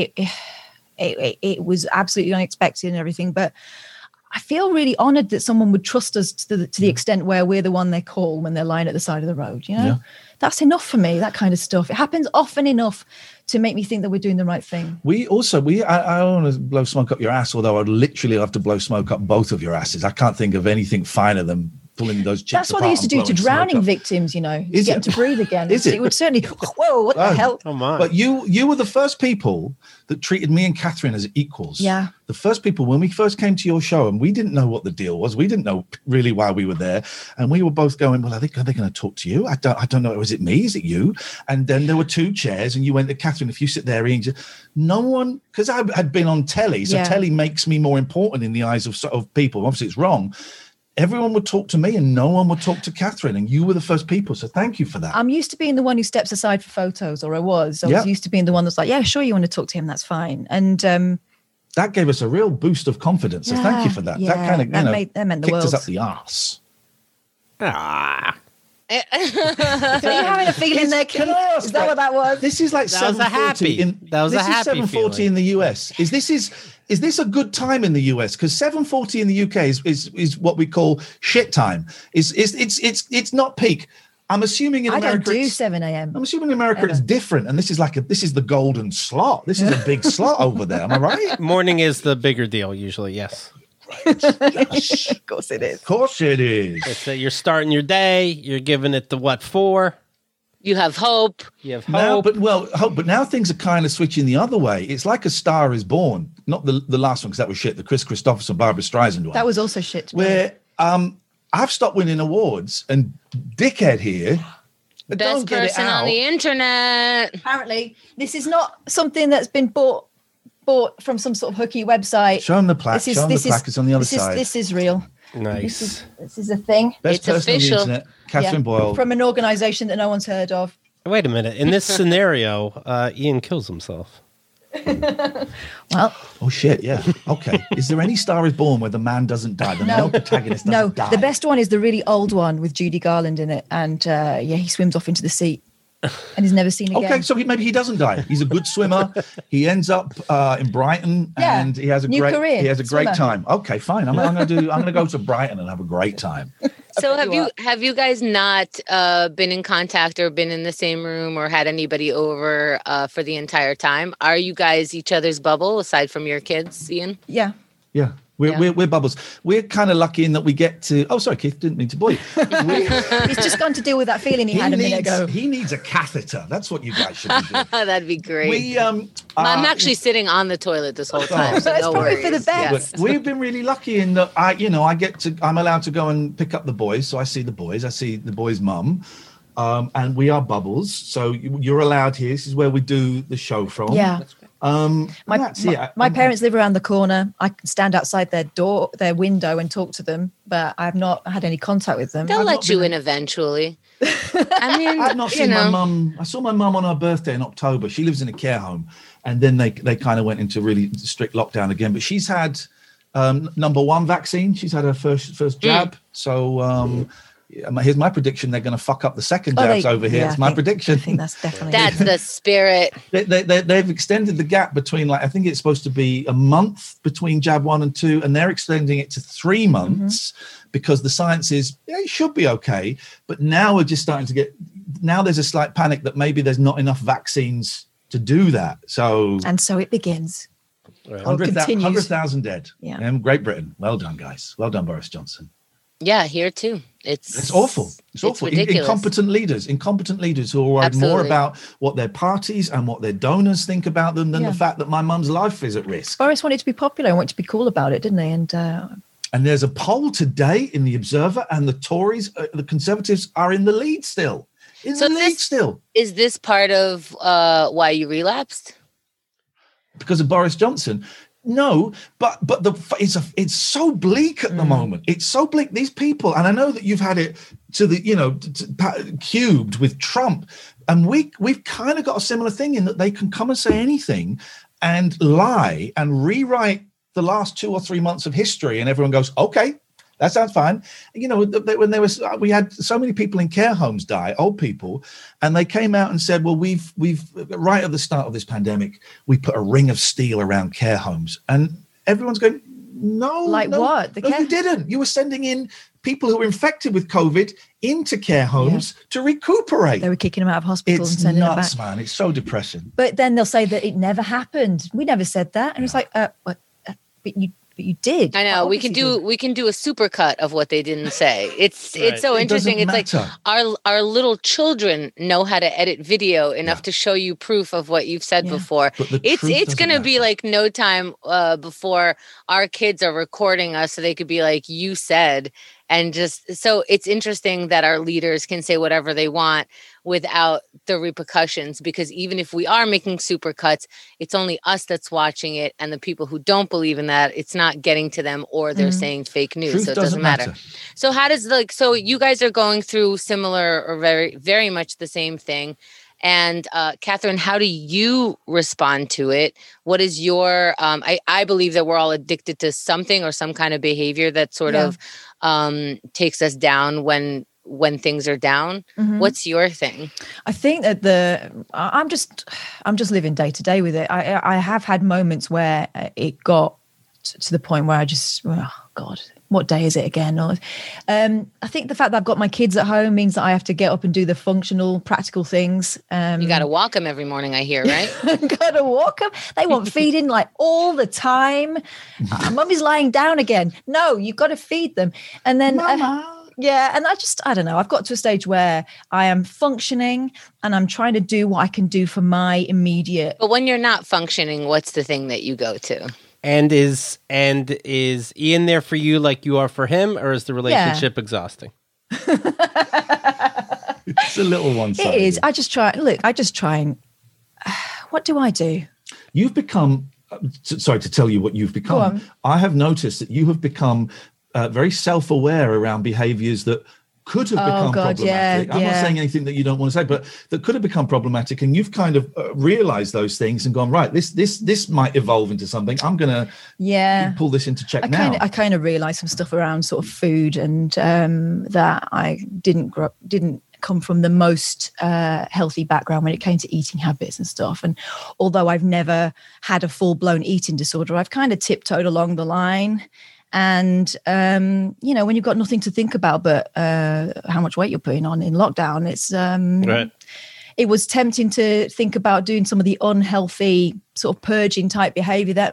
it was absolutely unexpected and everything, but I feel really honored that someone would trust us to the extent where we're the one they call when they're lying at the side of the road. That's enough for me, that kind of stuff. It happens often enough to make me think that we're doing the right thing. I don't want to blow smoke up your ass, although I'd literally have to blow smoke up both of your asses. I can't think of anything finer than pulling those chips. That's what they used to do to drowning victims, you know, get them to breathe again. Is it? It would certainly, whoa, what the hell? Oh my. But you were the first people that treated me and Catherine as equals. Yeah. The first people, when we first came to your show, and we didn't know what the deal was. We didn't know really why we were there. And we were both going, well, are they going to talk to you? I don't know. Was it me? Is it you? And then there were 2 chairs and you went to Catherine, if you sit there, Ian, no one, because I had been on telly. So telly makes me more important in the eyes of people. Obviously it's wrong. Everyone would talk to me and no one would talk to Catherine, and you were the first people. So thank you for that. I'm used to being the one who steps aside for photos, or I was used to being the one that's like, yeah, sure, you want to talk to him, that's fine. And that gave us a real boost of confidence. So thank you for that. Yeah, that kind of, that meant the kicked world. us up the arse. So you're having a feeling there, Keith? Is that what that was? This is like That was a 7:40 happy. That was a happy 7:40 feeling. in the US. Is this a good time in the US? Because 7:40 in the UK is what we call shit time. It's not peak. I'm assuming in America. I don't do 7 a.m. I'm assuming in America it's different, and this is the golden slot. This is a big slot over there. Am I right? Morning is the bigger deal usually. Yes. Yes. Of course it is. Of course it is. It's that you're starting your day. You're giving it the what for. You have hope. You have Now, hope. but now things are kind of switching the other way. It's like A Star Is Born, not the last one because that was shit. The Chris Christopherson, Barbara Streisand one. That was also shit. Where I've stopped winning awards, and dickhead here. Best person on the internet. Apparently, this is not something that's been bought from some sort of hooky website. Show them the plaque. Show them the plaque. It's on the other side. This is real. Nice. This is a thing. Best It's person official. on the internet, Catherine Boyle. From an organization that no one's heard of. Wait a minute. In this scenario, Ian kills himself. Well, Oh shit! Yeah. Okay. Is there any Star Is Born where the man doesn't die? The male protagonist doesn't die. The best one is the really old one with Judy Garland in it, and he swims off into the sea and is never seen again. Okay, so maybe he doesn't die. He's a good swimmer. He ends up in Brighton, and he has a new great career, he has a great swimmer. time. Okay, fine. I'm gonna go to Brighton and have a great time. So have you guys not been in contact or been in the same room or had anybody over for the entire time? Are you guys each other's bubble aside from your kids, Ian? Yeah. Yeah. We're bubbles. We're kind of lucky in that we get to. Oh, sorry, Keith, didn't mean to bore you. He's just gone to deal with that feeling he had a minute ago. He needs a catheter. That's what you guys should be doing. That'd be great. We I'm actually sitting on the toilet this whole time. So That's no probably worries. for the best. Yes. We've been really lucky in that I'm allowed to go and pick up the boys. So I see the boys. I see the boys' mum. And we are bubbles. So you're allowed here. This is where we do the show from. Yeah. My parents live around the corner. I can stand outside their window and talk to them, but I've not had any contact with them. They'll let you in eventually. I mean, I've not seen my mum. I saw my mum on her birthday in October. She lives in a care home, and then they kind of went into really strict lockdown again. But she's had number 1 vaccine. She's had her first jab. So here's my prediction: they're going to fuck up the second jabs over here. It's my prediction. I think that's definitely That's the spirit. They've extended the gap between, I think it's supposed to be a month between jab 1 and 2, and they're extending it to 3 months because the science is it should be okay. But now we're just starting to get. Now there's a slight panic that maybe there's not enough vaccines to do that. So it begins. Right. 100,000 dead. Yeah. Great Britain. Well done, guys. Well done, Boris Johnson. Yeah, here too. It's awful. It's awful. Ridiculous. Incompetent leaders who are worried more about what their parties and what their donors think about them than the fact that my mum's life is at risk. Boris wanted to be popular and wanted to be cool about it, didn't he? And there's a poll today in the Observer, and the Tories, the Conservatives, are in the lead still. Is this part of why you relapsed? Because of Boris Johnson? No, but it's so bleak at the moment. It's so bleak. These people, and I know that you've had it to the cubed with Trump, and we've kind of got a similar thing in that they can come and say anything and lie and rewrite the last 2 or 3 months of history, and everyone goes, okay, that sounds fine. When we had so many people in care homes die, old people, and they came out and said, well, we've right at the start of this pandemic, we put a ring of steel around care homes, and everyone's going, no, what? You didn't. You were sending in people who were infected with COVID into care homes to recuperate. They were kicking them out of hospitals and it's sending nuts, them back. man. It's so depressing. But then they'll say that it never happened. We never said that, and it's like, what? But but you did. I know. We can do a supercut of what they didn't say. It's so interesting. It's like our little children know how to edit video enough to show you proof of what you've said before. It's going to be like no time before our kids are recording us so they could be like, you said. And just so it's interesting that our leaders can say whatever they want without the repercussions, because even if we are making supercuts, it's only us that's watching it. And the people who don't believe in that, it's not getting to them, or they're saying fake news. Truth so it doesn't matter. So how does so you guys are going through similar or very, very much the same thing. And Catherine, how do you respond to it? What is your, I believe that we're all addicted to something or some kind of behavior that sort of takes us down when things are down. What's your thing? I think that I'm just living day to day with it. I have had moments where it got to the point where I just, oh God, what day is it again? I think the fact that I've got my kids at home means that I have to get up and do the functional, practical things. You got to walk them every morning, I hear, right? Got to walk them. They want feeding like all the time. Mummy's lying down again. No, you've got to feed them. And then, and I don't know. I've got to a stage where I am functioning and I'm trying to do what I can do for my immediate. But when you're not functioning, what's the thing that you go to? And is Ian there for you like you are for him, or is the relationship exhausting? It's a little one-sided. It is. I just try and what do I do? You've become, sorry to tell you what you've become. I have noticed that you have become very self-aware around behaviors that could have become problematic. I'm not saying anything that you don't want to say, but that could have become problematic, and you've kind of realized those things and gone, right, this might evolve into something. I'm going to pull this into check now. I kind of realized some stuff around sort of food, and that I didn't come from the most healthy background when it came to eating habits and stuff. And although I've never had a full-blown eating disorder, I've kind of tiptoed along the line. And, when you've got nothing to think about but how much weight you're putting on in lockdown, it's it was tempting to think about doing some of the unhealthy sort of purging type behavior that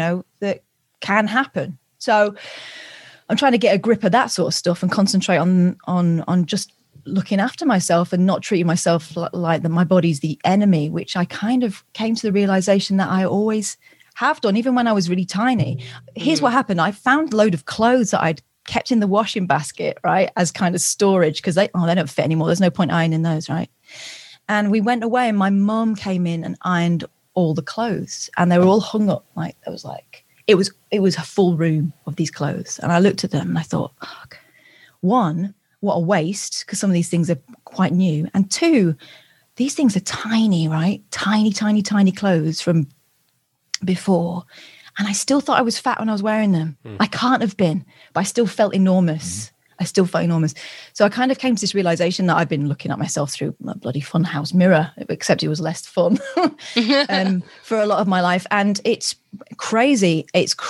can happen. So I'm trying to get a grip of that sort of stuff and concentrate on just looking after myself and not treating myself like that my body's the enemy, which I kind of came to the realization that I always have done, even when I was really tiny. Here's what happened. I found a load of clothes that I'd kept in the washing basket, right, as kind of storage, because they don't fit anymore. There's no point ironing those, right? And we went away and my mum came in and ironed all the clothes, and they were all hung up. Like, it was a full room of these clothes. And I looked at them and I thought, one, what a waste, because some of these things are quite new. And two, these things are tiny, right? Tiny, tiny, tiny clothes from before, and I still thought I was fat when I was wearing them. I can't have been, but I still felt enormous. So I kind of came to this realization that I've been looking at myself through a bloody funhouse mirror, except it was less fun for a lot of my life. And it's crazy.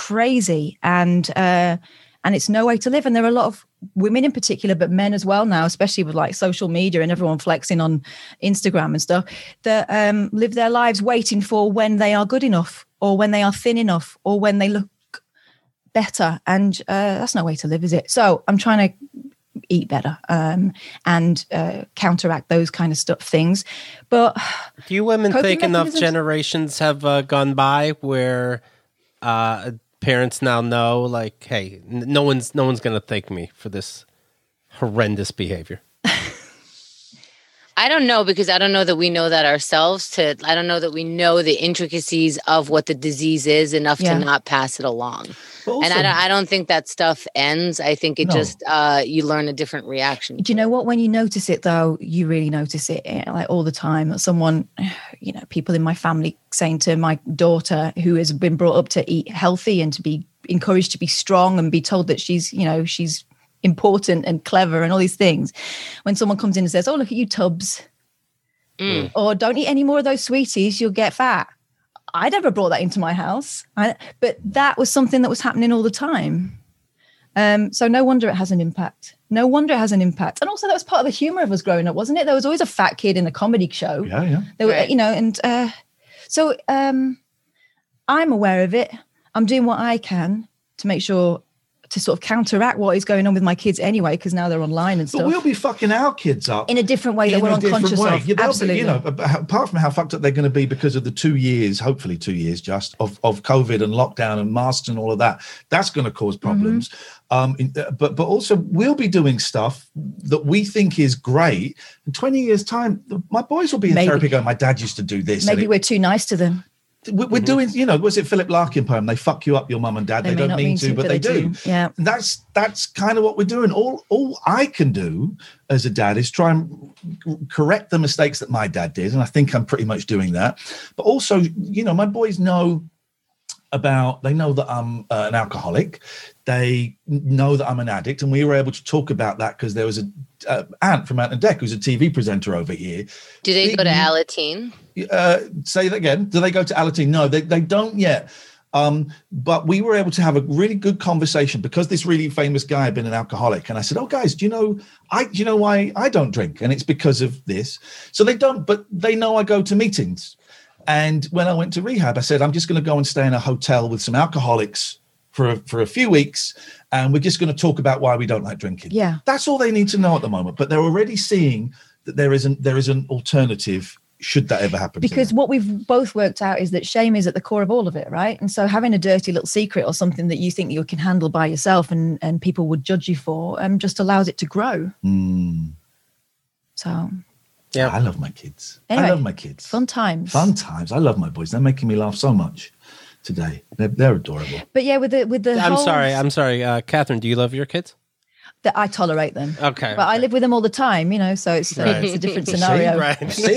And it's no way to live. And there are a lot of women in particular, but men as well now, especially with like social media and everyone flexing on Instagram and stuff, that live their lives waiting for when they are good enough, or when they are thin enough, or when they look better. And that's no way to live, is it? So I'm trying to eat better and counteract those kind of things. But do you women think enough generations have gone by where parents now know, like, hey, no one's going to thank me for this horrendous behavior? I don't know, because I don't know that we know that ourselves. I don't know that we know the intricacies of what the disease is enough to not pass it along. Also, and I don't think that stuff ends. I think it just, you learn a different reaction. Do you know what? When you notice it, though, you really notice it like all the time. Someone, people in my family saying to my daughter, who has been brought up to eat healthy and to be encouraged to be strong and be told that she's important and clever and all these things, when someone comes in and says, oh, look at you tubs, or don't eat any more of those sweeties, you'll get fat. I never brought that into my house, but that was something that was happening all the time. So no wonder it has an impact. And also that was part of the humor of us growing up, wasn't it? There was always a fat kid in a comedy show. Yeah. There were, so I'm aware of it. I'm doing what I can. to make sure to sort of counteract what is going on with my kids anyway, because now they're online and stuff. But we'll be fucking our kids up in a different way that we're unconscious of. Yeah, absolutely. You know, apart from how fucked up they're going to be because of the 2 years, hopefully 2 years just of COVID and lockdown and masks and all of that, that's going to cause problems. But also we'll be doing stuff that we think is great. In 20 years time, my boys will be in therapy going, my dad used to do this. Maybe we're too nice to them. We're doing, you know, was it Philip Larkin poem? They fuck you up, your mum and dad. They don't mean to, but they do. Yeah, that's kind of what we're doing. All I can do as a dad is try and correct the mistakes that my dad did, and I think I'm pretty much doing that. But also, you know, my boys know that I'm an alcoholic. They know that I'm an addict, and we were able to talk about that because there was Ant from Ant and Dec, who's a TV presenter over here. Do they go to Alateen? Say that again. Do they go to Alateen? No, they don't yet. But we were able to have a really good conversation because this really famous guy had been an alcoholic. And I said, oh, guys, do you know why I don't drink? And it's because of this. So they don't, but they know I go to meetings. And when I went to rehab, I said, I'm just going to go and stay in a hotel with some alcoholics for a few weeks. And we're just going to talk about why we don't like drinking. Yeah. That's all they need to know at the moment. But they're already seeing that there is an alternative should that ever happen. Because what we've both worked out is that shame is at the core of all of it, right? And so having a dirty little secret or something that you think you can handle by yourself and people would judge you for just allows it to grow. So... yeah, I love my kids. Anyway, I love my kids. Fun times. I love my boys. They're making me laugh so much today. They're adorable. But yeah, with the I'm sorry, Catherine. Do you love your kids? That I tolerate them. Okay, but I live with them all the time, you know. So it's a different scenario. See?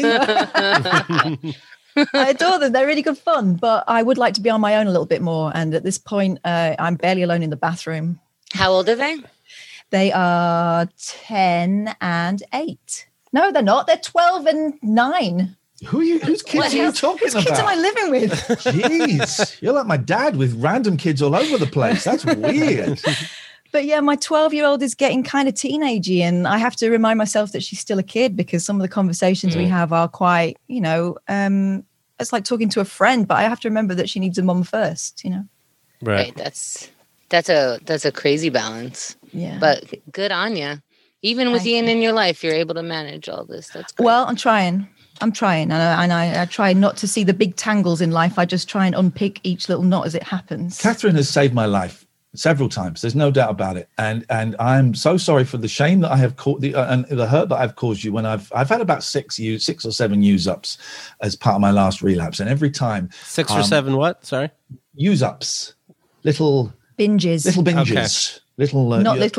I adore them. They're really good fun. But I would like to be on my own a little bit more. And at this point, I'm barely alone in the bathroom. How old are they? They are 10 and 8. No, they're not. They're 12 and 9. Whose kids are you talking about? Whose kids am I living with? Jeez, you're like my dad with random kids all over the place. That's weird. But yeah, my 12-year-old is getting kind of teenagey, and I have to remind myself that she's still a kid because some of the conversations we have are quite, you know, it's like talking to a friend. But I have to remember that she needs a mum first, you know. Right. That's a crazy balance. Yeah. But good on you. Even with Ian in your life, you're able to manage all this. That's great. Well, I'm trying, and I try not to see the big tangles in life. I just try and unpick each little knot as it happens. Catherine has saved my life several times. There's no doubt about it, and I'm so sorry for the shame that I have caused, and the hurt that I've caused you. When I've had about 6 or 7 use ups as part of my last relapse, and every time 6 or 7 what? Sorry, use ups, little binges. Okay. Little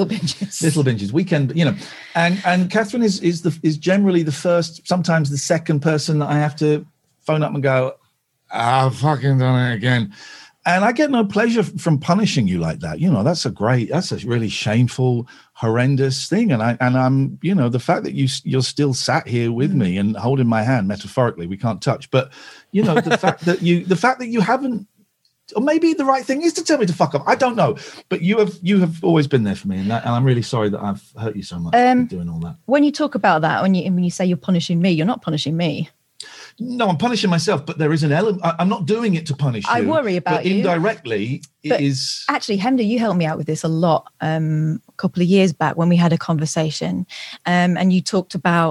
binges, weekend, you know, and Catherine is generally the first, sometimes the second person that I have to phone up and go, I've fucking done it again. And I get no pleasure from punishing you like that. You know, that's a really shameful, horrendous thing. And I'm, you know, the fact that you're still sat here with me and holding my hand, metaphorically, we can't touch, but you know, the fact that you haven't, or maybe the right thing is to tell me to fuck up. I don't know, but you have always been there for me, and I'm really sorry that I've hurt you so much doing all that. When you talk about that, when you say you're punishing me, you're not punishing me. No, I'm punishing myself, but there is an element. I'm not doing it to punish you. I worry about you. Indirectly, it is. Actually, Hemda, you helped me out with this a lot a couple of years back when we had a conversation, and you talked about.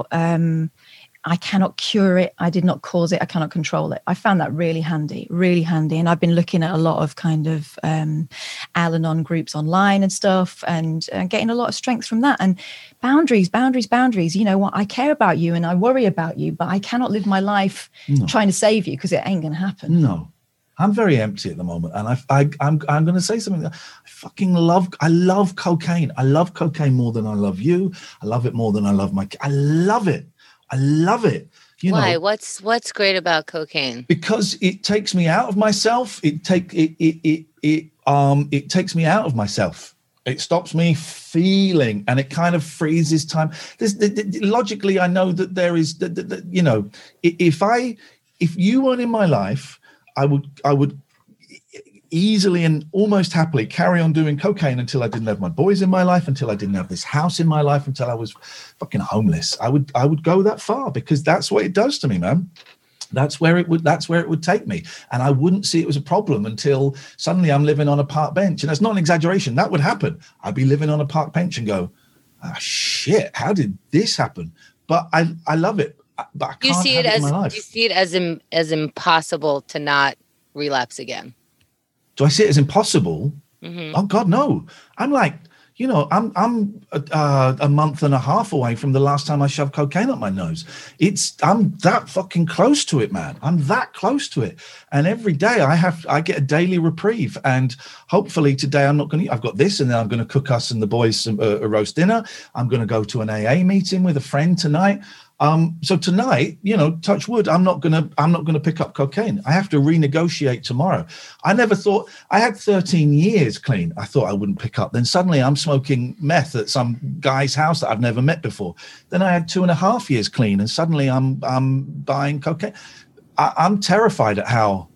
I cannot cure it. I did not cause it. I cannot control it. I found that really handy. And I've been looking at a lot of kind of Al-Anon groups online and stuff and getting a lot of strength from that. And boundaries. You know what? I care about you and I worry about you, but I cannot live my life trying to save you because it ain't going to happen. No. I'm very empty at the moment. And I'm going to say something that I love cocaine. I love cocaine more than I love you. I love it more than I love I love it. I love it. Why? Know, what's great about cocaine? Because it takes me out of myself. It takes me out of myself. It stops me feeling, and it kind of freezes time. Logically, I know that there is, you know, if you weren't in my life, I would easily and almost happily carry on doing cocaine until I didn't have my boys in my life, until I didn't have this house in my life, until I was fucking homeless. I would go that far because that's what it does to me, man. That's where it would take me. And I wouldn't see it was a problem until suddenly I'm living on a park bench. And that's not an exaggeration. That would happen. I'd be living on a park bench and go, shit, how did this happen? But I love it. But I can't have it in my life. Do you see it as impossible to not relapse again? Do I see it as impossible? Mm-hmm. Oh God, no. I'm like, I'm a month and a half away from the last time I shoved cocaine up my nose. I'm that fucking close to it, man. I'm that close to it. And every day I get a daily reprieve. And hopefully today I've got this, and then I'm going to cook us and the boys some a roast dinner. I'm going to go to an AA meeting with a friend tonight. So tonight, touch wood, I'm not gonna pick up cocaine. I have to renegotiate tomorrow. I never thought I had 13 years clean. I thought I wouldn't pick up. Then suddenly I'm smoking meth at some guy's house that I've never met before. Then I had 2.5 years clean, and suddenly I'm buying cocaine. I'm terrified at how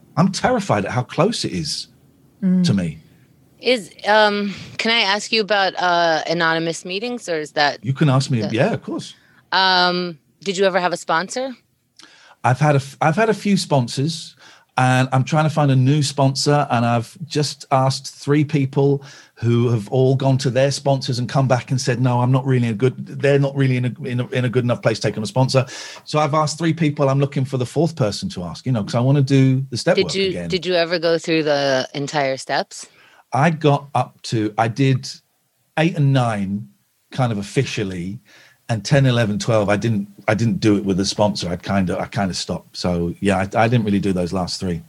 close it is to me. Can I ask you about anonymous meetings, or is that you can ask me? Yeah, of course. Did you ever have a sponsor? I've had a few sponsors, and I'm trying to find a new sponsor. And I've just asked 3 people who have all gone to their sponsors and come back and said, no, they're not really in a good enough place to take on a sponsor. So I've asked 3 people. I'm looking for the 4th person to ask, because I want to do the step work again. Did you ever go through the entire steps? I did 8 and 9 kind of officially. And 10, 11, 12, I didn't do it with a sponsor. I kind of stopped. So yeah, I didn't really do those last 3.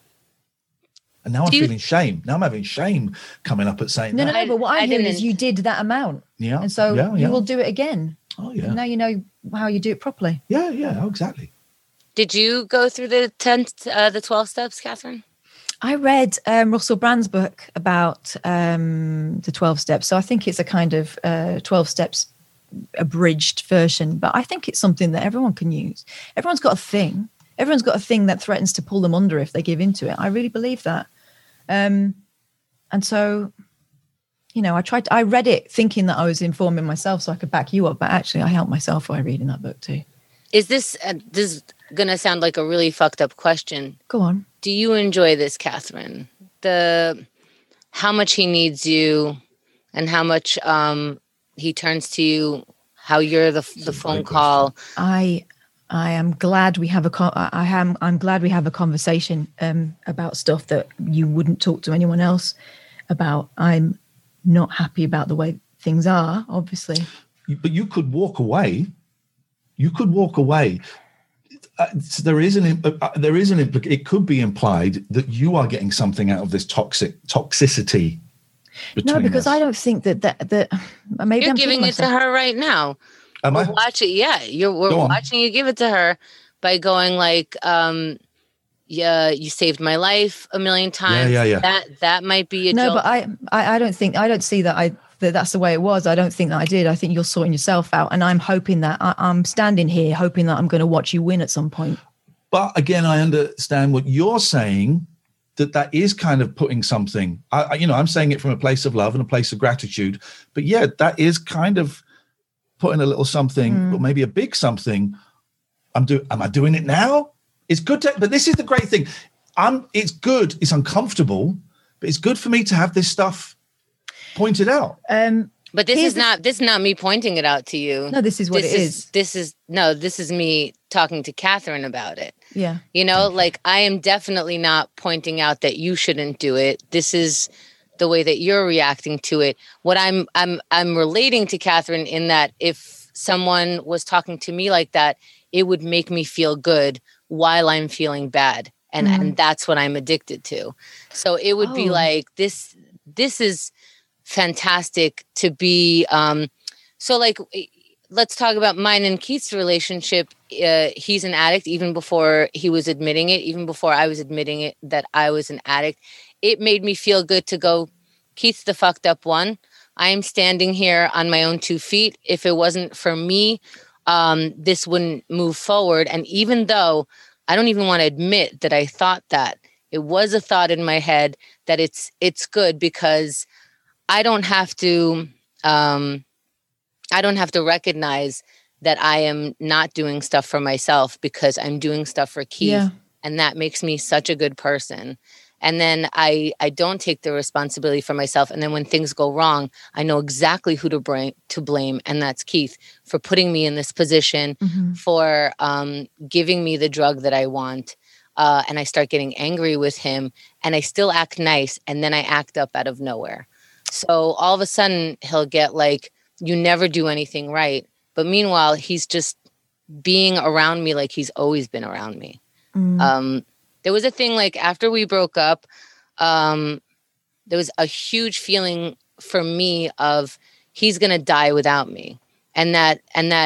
And now I'm feeling shame. Now I'm having shame coming up at saying that. No. But what I'm hearing is you did that amount. Yeah. And so you will do it again. Oh yeah. Now you know how you do it properly. Yeah. Oh, exactly. Did you go through the 12 steps, Catherine? I read Russell Brand's book about the 12 steps. So I think it's a kind of 12 steps abridged version, but I think it's something that everyone can use. Everyone's got a thing that threatens to pull them under if they give into it. I really believe that. And so, I read it thinking that I was informing myself so I could back you up, but actually I helped myself by reading that book too. Is this going to sound like a really fucked up question? Go on. Do you enjoy this, Catherine? How much he needs you and how much he turns to you, how you're the phone call. I am glad we have I'm glad we have a conversation about stuff that you wouldn't talk to anyone else about. I'm not happy about the way things are, obviously. But you could walk away. There is it could be implied that you are getting something out of this toxicity. No, because I don't think that maybe you're I'm giving it to her right now. Am I? Watching, yeah, we're watching you give it to her by going like, yeah, you saved my life a million times. Yeah. That might be a no, joke. but I don't see that that's the way it was. I don't think that I did. I think you're sorting yourself out, and I'm hoping that I'm standing here hoping that I'm going to watch you win at some point. But again, I understand what you're saying. That is kind of putting something. I'm saying it from a place of love and a place of gratitude. But yeah, that is kind of putting a little something, or maybe a big something. Am I doing it now? It's good but this is the great thing. It's good. It's uncomfortable, but it's good for me to have this stuff pointed out. But this is not me pointing it out to you. No, this is what it is. This is me talking to Catherine about it. Yeah. Like I am definitely not pointing out that you shouldn't do it. This is the way that you're reacting to it. What I'm relating to Catherine in that if someone was talking to me like that, it would make me feel good while I'm feeling bad. And that's what I'm addicted to. So it would be like, this is fantastic to be, so like, let's talk about mine and Keith's relationship. He's an addict even before he was admitting it, even before I was admitting it that I was an addict. It made me feel good to go, Keith's the fucked up one. I am standing here on my own 2 feet. If it wasn't for me, this wouldn't move forward. And even though I don't even want to admit that I thought that, it was a thought in my head that it's good because I don't have to recognize that I am not doing stuff for myself because I'm doing stuff for Keith. Yeah. And that makes me such a good person. And then I don't take the responsibility for myself. And then when things go wrong, I know exactly who to blame. And that's Keith for putting me in this position, for giving me the drug that I want. And I start getting angry with him, and I still act nice. And then I act up out of nowhere. So all of a sudden he'll get like, you never do anything right. But meanwhile, he's just being around me like he's always been around me. There was a thing like after we broke up, there was a huge feeling for me of he's going to die without me. And that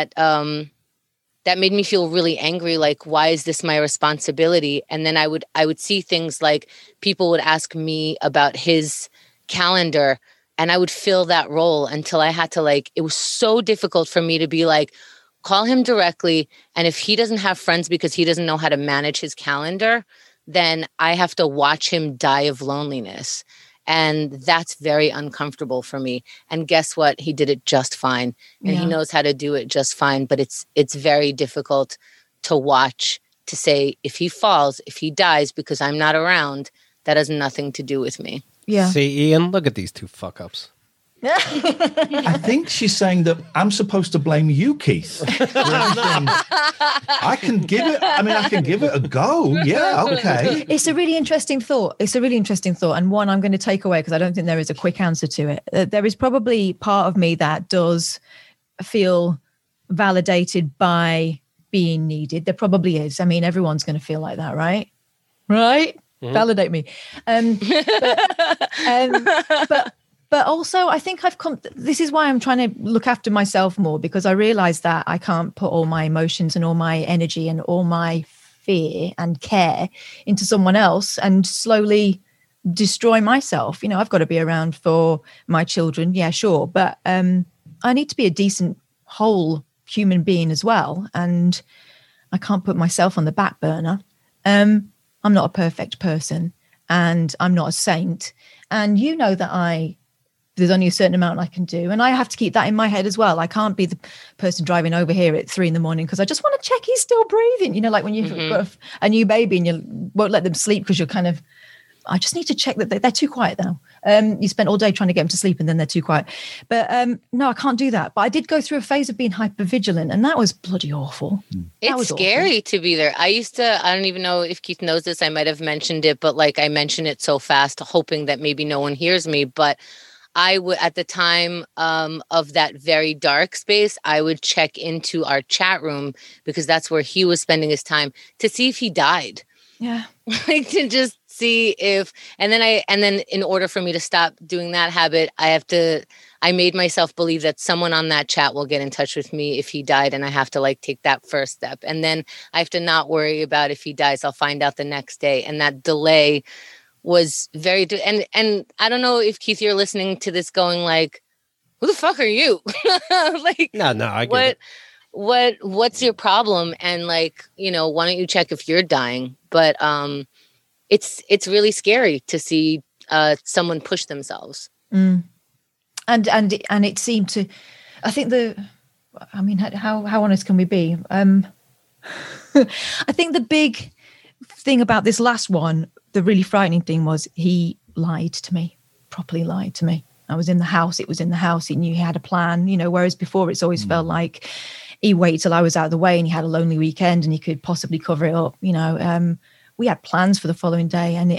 made me feel really angry. Like, why is this my responsibility? And then I would see things like people would ask me about his calendar, and I would fill that role until I had to it was so difficult for me to be like, call him directly. And if he doesn't have friends because he doesn't know how to manage his calendar, then I have to watch him die of loneliness. And that's very uncomfortable for me. And guess what? He did it just fine. And he knows how to do it just fine. But it's very difficult to watch, to say, if he falls, if he dies because I'm not around, that has nothing to do with me. Yeah. See, Ian, look at these two fuck-ups. I think she's saying that I'm supposed to blame you, Keith. I can give it a go. Yeah, okay. It's a really interesting thought. And one I'm going to take away because I don't think there is a quick answer to it. There is probably part of me that does feel validated by being needed. There probably is. I mean, everyone's going to feel like that, right? Right? Mm-hmm. Validate me. But also, I think I've come. This is why I'm trying to look after myself more, because I realize that I can't put all my emotions and all my energy and all my fear and care into someone else and slowly destroy myself. You know, I've got to be around for my children. Yeah, sure. But I need to be a decent, whole human being as well. And I can't put myself on the back burner. I'm not a perfect person, and I'm not a saint. And you know that there's only a certain amount I can do. And I have to keep that in my head as well. I can't be the person driving over here at 3 a.m. because I just want to check he's still breathing. You know, like when you've got a new baby and you won't let them sleep because you're I just need to check that they're too quiet now. You spent all day trying to get them to sleep and then they're too quiet. But no, I can't do that. But I did go through a phase of being hypervigilant, and that was bloody awful. It's scary to be there. I don't even know if Keith knows this. I might have mentioned it, but I mentioned it so fast, hoping that maybe no one hears me. But I would, at the time of that very dark space, I would check into our chat room because that's where he was spending his time, to see if he died. Yeah. To just see if, and then in order for me to stop doing that habit, I made myself believe that someone on that chat will get in touch with me if he died, and I have to take that first step. And then I have to not worry about if he dies. I'll find out the next day. And that delay was very, and I don't know if Keith, you're listening to this going who the fuck are you? No, I get it. What's your problem? And why don't you check if you're dying? But it's really scary to see someone push themselves. And it seemed to, I think how honest can we be? I think the big thing about this last one, the really frightening thing, was he lied to me, properly lied to me. I was in the house. It was in the house. He knew he had a plan, whereas before it's always felt like he waited till I was out of the way and he had a lonely weekend and he could possibly cover it up. We had plans for the following day and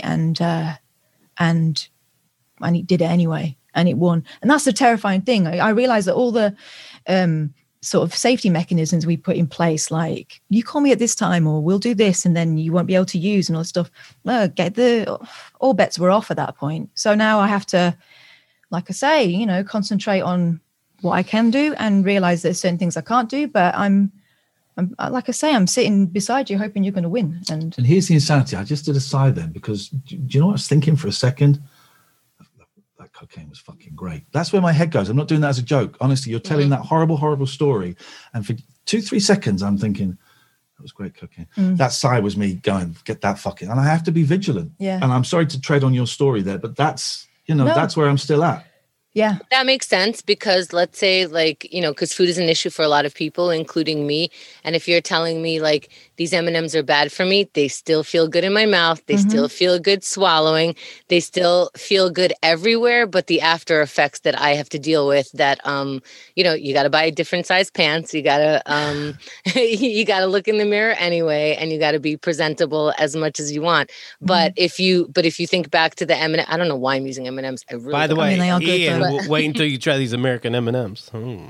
he did it anyway, and it won. And that's the terrifying thing. I realized that all the sort of safety mechanisms we put in place, like you call me at this time or we'll do this and then you won't be able to use and all that stuff, all bets were off at that point. So now I have to, like I say, concentrate on what I can do and realize there's certain things I can't do, but I'm like I say, I'm sitting beside you hoping you're going to win. And here's the insanity. I just did a side then, because do you know what I was thinking for a second? That cocaine was fucking great. That's where my head goes. I'm not doing that as a joke. Honestly, you're telling that horrible, horrible story. And for 2-3 seconds, I'm thinking, that was great cocaine. That sigh was me going, get that fucking, and I have to be vigilant. Yeah. And I'm sorry to tread on your story there, but that's, that's where I'm still at. Yeah. That makes sense because let's say because food is an issue for a lot of people, including me. And if you're telling me like these M&Ms are bad for me, they still feel good in my mouth. They still feel good swallowing. They still feel good everywhere. But the after effects that I have to deal with that, you got to buy different size pants. You got to you got to look in the mirror anyway. And you got to be presentable as much as you want. But if you think back to the M&M, I don't know why I'm using M&Ms. By the way, they are good, Ian, wait until you try these American M&Ms. Can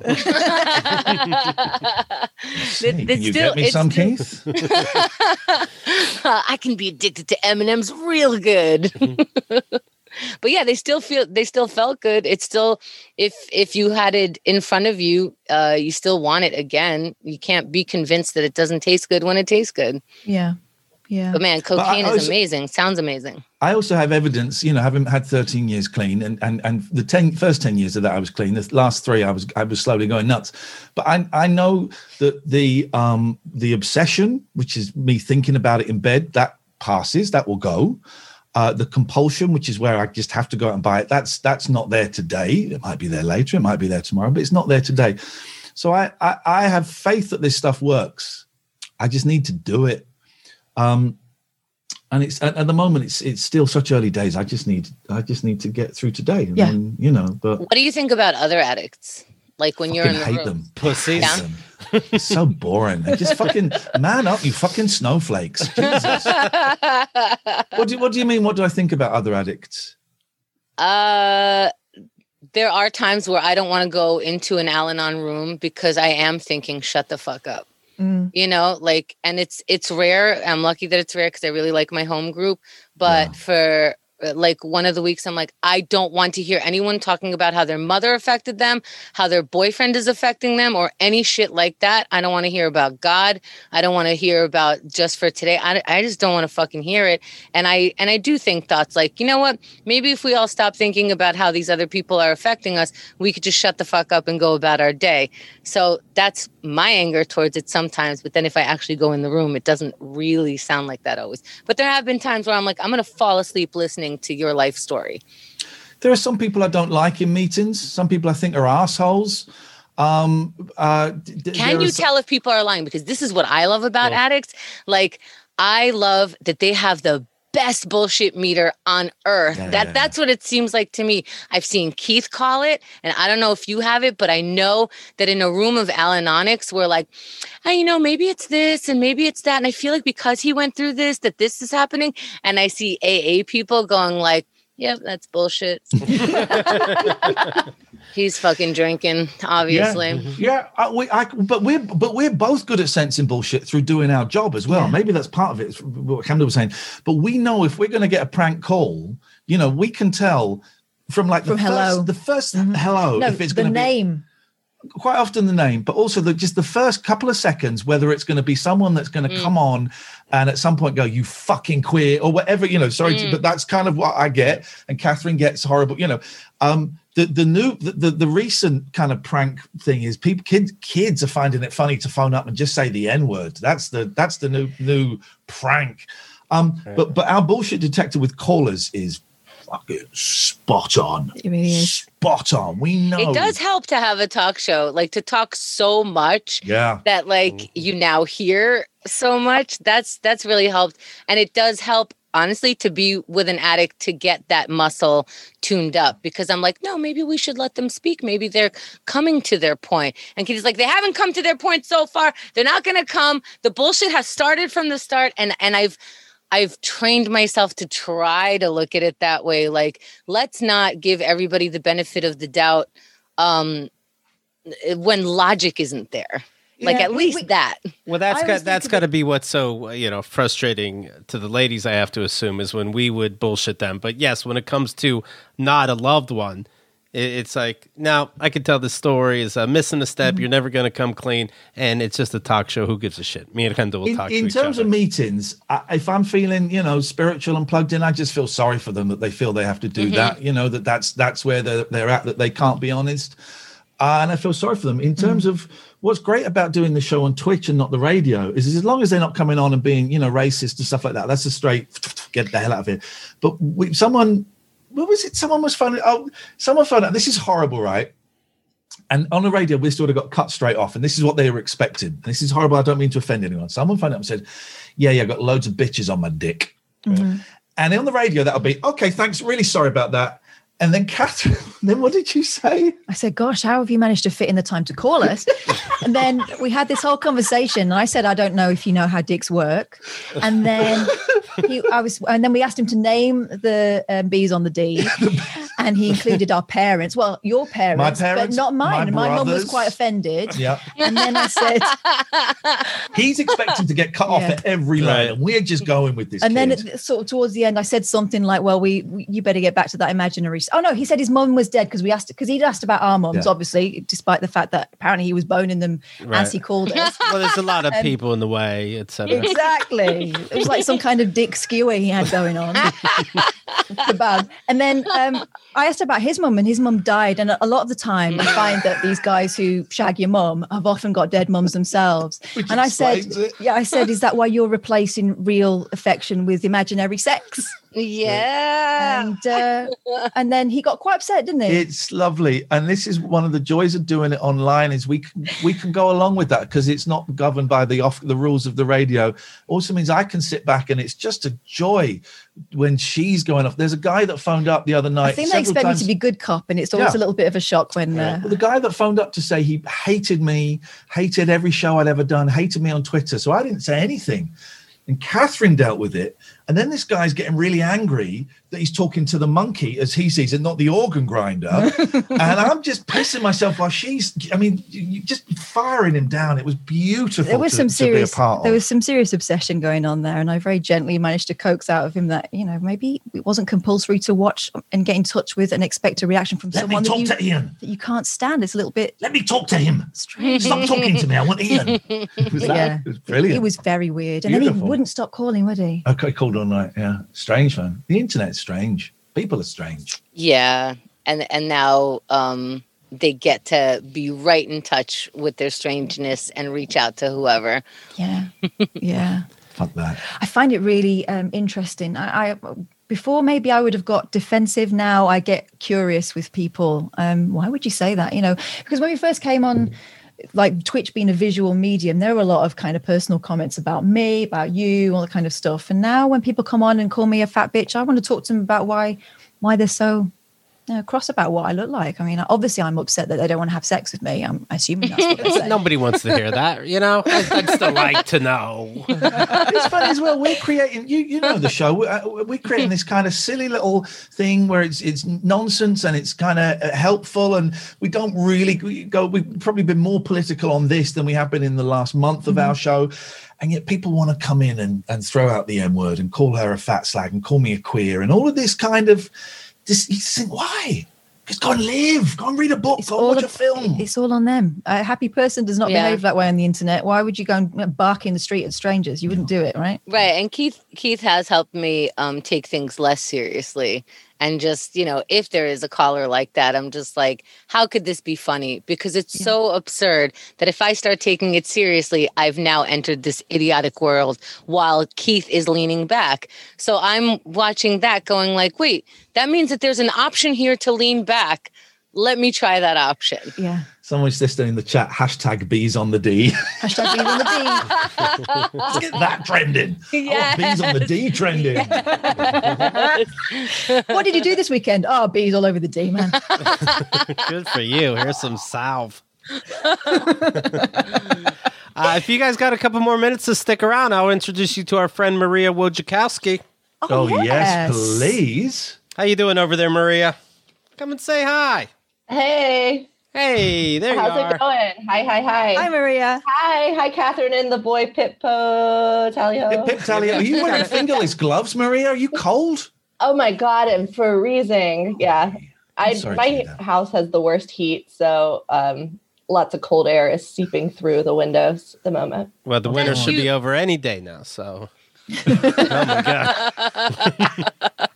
you get me some, Keith? I can be addicted to M&Ms real good. But yeah, they still felt good. It's still, if you had it in front of you, you still want it again. You can't be convinced that it doesn't taste good when it tastes good. Yeah. Yeah. But man, cocaine is amazing. Sounds amazing. I also have evidence, having had 13 years clean and the first 10 years of that I was clean. The last 3 I was slowly going nuts. But I know that the obsession, which is me thinking about it in bed, that passes, that will go. The compulsion, which is where I just have to go out and buy it, that's not there today. It might be there later, it might be there tomorrow, but it's not there today. So I have faith that this stuff works. I just need to do it. And it's at the moment it's still such early days. I just need to get through today. And then, but what do you think about other addicts? Like when you're in the hate room? them. Pussies. Yeah. It's so boring. They just fucking man up, you fucking snowflakes. Jesus. What do you mean? What do I think about other addicts? There are times where I don't want to go into an Al-Anon room because I am thinking, shut the fuck up. And it's rare. I'm lucky that it's rare because I really like my home group. But for like one of the weeks, I'm like, I don't want to hear anyone talking about how their mother affected them, how their boyfriend is affecting them, or any shit like that. I don't want to hear about God. I don't want to hear about just for today. I just don't want to fucking hear it. And I do think thoughts like, you know what? Maybe if we all stop thinking about how these other people are affecting us, we could just shut the fuck up and go about our day. So that's my anger towards it sometimes. But then if I actually go in the room, it doesn't really sound like that always. But there have been times where I'm like, I'm going to fall asleep listening to your life story. There are some people I don't like in meetings. Some people I think are assholes. Can you tell if people are lying? Because this is what I love about addicts. Like, I love that they have the best bullshit meter on earth. That's what it seems like to me. I've seen Keith call it, and I don't know if you have it, but I know that in a room of Al-Anonics, we're like, maybe it's this and maybe it's that. And I feel like because he went through this, that this is happening. And I see AA people going like, yep, that's bullshit. He's fucking drinking, obviously. But we're both good at sensing bullshit through doing our job as well. Maybe that's part of it. It's what Camden was saying. But we know if we're going to get a prank call, we can tell from the first hello. No, if it's going to be name. Quite often the name, but also just the first couple of seconds, whether it's going to be someone that's going to come on and at some point go, you fucking queer or whatever, but that's kind of what I get. And Catherine gets horrible, the recent kind of prank thing is kids are finding it funny to phone up and just say the N-word. That's the new prank. But our bullshit detector with callers is fucking spot on. It really is. Spot on. We know. It does help to have a talk show, like to talk so much that like you now hear so much. That's really helped. And it does help, honestly, to be with an addict to get that muscle tuned up, because I'm like, no, maybe we should let them speak. Maybe they're coming to their point. And Kitty's like, they haven't come to their point so far. They're not going to come. The bullshit has started from the start. And I've trained myself to try to look at it that way. Like, let's not give everybody the benefit of the doubt when logic isn't there. Like, at least that. Well, that's got to be what's so, frustrating to the ladies, I have to assume, is when we would bullshit them. But yes, when it comes to not a loved one, it's like, now I could tell the story is missing a step. You're never going to come clean. And it's just a talk show. Who gives a shit? Me and Kendall will talk to each other. In terms of meetings, if I'm feeling, spiritual and plugged in, I just feel sorry for them that they feel they have to do that, that's where they're at, that they can't be honest. And I feel sorry for them. In terms of what's great about doing the show on Twitch and not the radio is as long as they're not coming on and being, racist and stuff like that, that's a straight, get the hell out of here. But someone what was it? Someone phoned out. This is horrible, right? And on the radio, we sort of got cut straight off. And this is what they were expecting. This is horrible. I don't mean to offend anyone. Someone phoned up and said, yeah, I got loads of bitches on my dick. Mm-hmm. And on the radio, that'll be, okay, thanks. Really sorry about that. And then Catherine, then what did you say? I said, gosh, how have you managed to fit in the time to call us? And then we had this whole conversation. And I said, I don't know if you know how dicks work. And then we asked him to name the bees on the D. And he included our parents. Well, your parents, my parents, but not mine. My mum was quite offended. Yeah. And then I said, he's expecting to get cut off at every line. And we're just going with this. And then sort of towards the end, I said something like, well, you better get back to that imaginary. Oh no, he said his mum was dead because he'd asked about our mums, obviously, despite the fact that apparently he was boning them as he called us. Well, there's a lot of people in the way, etc. Exactly. It was like some kind of dick skewer he had going on. Kebab. And then I asked about his mum, and his mum died. And a lot of the time, I find that these guys who shag your mum have often got dead mums themselves. And I said, is that why you're replacing real affection with imaginary sex? Yeah. And then he got quite upset, didn't he? It's lovely. And this is one of the joys of doing it online is we can go along with that because it's not governed by the rules of the radio. Also means I can sit back and it's just a joy when she's going off. There's a guy that phoned up the other night. I think they expect me to be good cop, and it's always a little bit of a shock when well, the guy that phoned up to say he hated me, hated every show I'd ever done, hated me on Twitter. So I didn't say anything. And Catherine dealt with it. And then this guy's getting really angry that he's talking to the monkey as he sees it, not the organ grinder. And I'm just pissing myself while just firing him down. It was beautiful. There was some serious obsession going on there. And I very gently managed to coax out of him that, maybe it wasn't compulsory to watch and get in touch with and expect a reaction from someone to Ian. That you can't stand. It's a little bit. Let me talk to him. Strange. Stop talking to me. I want Ian. It was brilliant. It was very weird. And then he wouldn't stop calling, would he? Okay, I called all night. Yeah. Strange, man. The internet's strange. People are strange. Yeah. And now they get to be right in touch with their strangeness and reach out to whoever. Yeah. Yeah. Fuck that. I find it really interesting. I before maybe I would have got defensive. Now I get curious with people. Why would you say that? Because when we first came on, like Twitch being a visual medium, there were a lot of kind of personal comments about me, about you, all that kind of stuff. And now when people come on and call me a fat bitch, I want to talk to them about why they're so cross about what I look like. I mean, obviously I'm upset that they don't want to have sex with me. I'm assuming that's what they're saying. Nobody wants to hear that, I'd still like to know. It's funny as well. We're creating, you know the show. We're creating this kind of silly little thing where it's nonsense and it's kind of helpful, and we don't really go. We've probably been more political on this than we have been in the last month of our show. And yet people want to come in and throw out the M word and call her a fat slag and call me a queer and all of this kind of. You think, why? Just go and live. Go and read a book. Go and watch a film. It's all on them. A happy person does not behave that way on the internet. Why would you go and bark in the street at strangers? You wouldn't do it, right? Right. And Keith has helped me take things less seriously. And just, if there is a caller like that, I'm just like, how could this be funny? Because it's so absurd that if I start taking it seriously, I've now entered this idiotic world while Keith is leaning back. So I'm watching that going like, wait, that means that there's an option here to lean back. Let me try that option. Yeah. Someone's listening in the chat, #bees on the D. #bees on the D. Let's get that trending. Yes. Bees on the D trending. Yes. What did you do this weekend? Oh, bees all over the D, man. Good for you. Here's some salve. If you guys got a couple more minutes to stick around, I'll introduce you to our friend Maria Wojciechowski. Oh, yes, please. How you doing over there, Maria? Come and say hi. Hey. Hey, there you are. How's it going? Hi. Hi, Maria. Hi, Catherine and the boy Pippo Talio. Pip Talio, are you wearing fingerless gloves, Maria? Are you cold? Oh my God, I'm freezing. Yeah. My house has the worst heat, so lots of cold air is seeping through the windows at the moment. Well, the winter should be over any day now, so. Oh my God.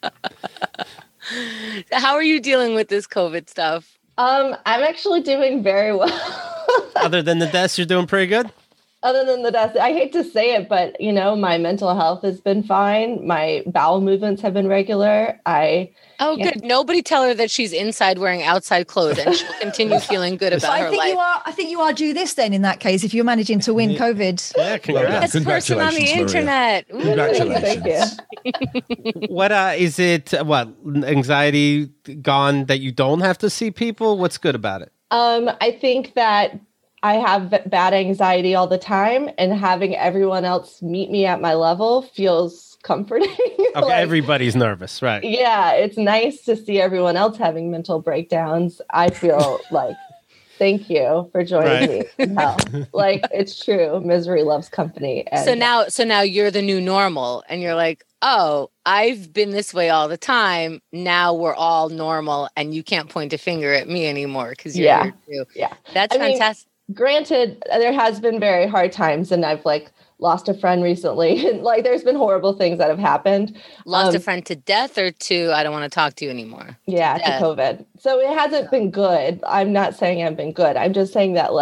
How are you dealing with this COVID stuff? I'm actually doing very well. Other than the deaths, you're doing pretty good? Other than the desk, I hate to say it, but my mental health has been fine. My bowel movements have been regular. Good. Nobody tell her that she's inside wearing outside clothes, and she'll continue feeling good about her life. I think you are due this then. In that case, if you're managing to win COVID, yeah, congrats. Best person on the internet. Congratulations. Thank you. What is it? What anxiety gone that you don't have to see people? What's good about it? I think that I have bad anxiety all the time, and having everyone else meet me at my level feels comforting. Okay, everybody's nervous, right? Yeah, it's nice to see everyone else having mental breakdowns. I feel like, thank you for joining me in hell. Like, it's true. Misery loves company. And so now you're the new normal, and you're like, oh, I've been this way all the time. Now we're all normal, and you can't point a finger at me anymore because you're here too. Yeah, that's fantastic. Granted, there has been very hard times, and I've lost a friend recently, and there's been horrible things that have happened. Lost a friend to death or to I don't want to talk to you anymor. Yeah, to COVID. So it hasn't been good. I'm not saying I've been good. I'm just saying that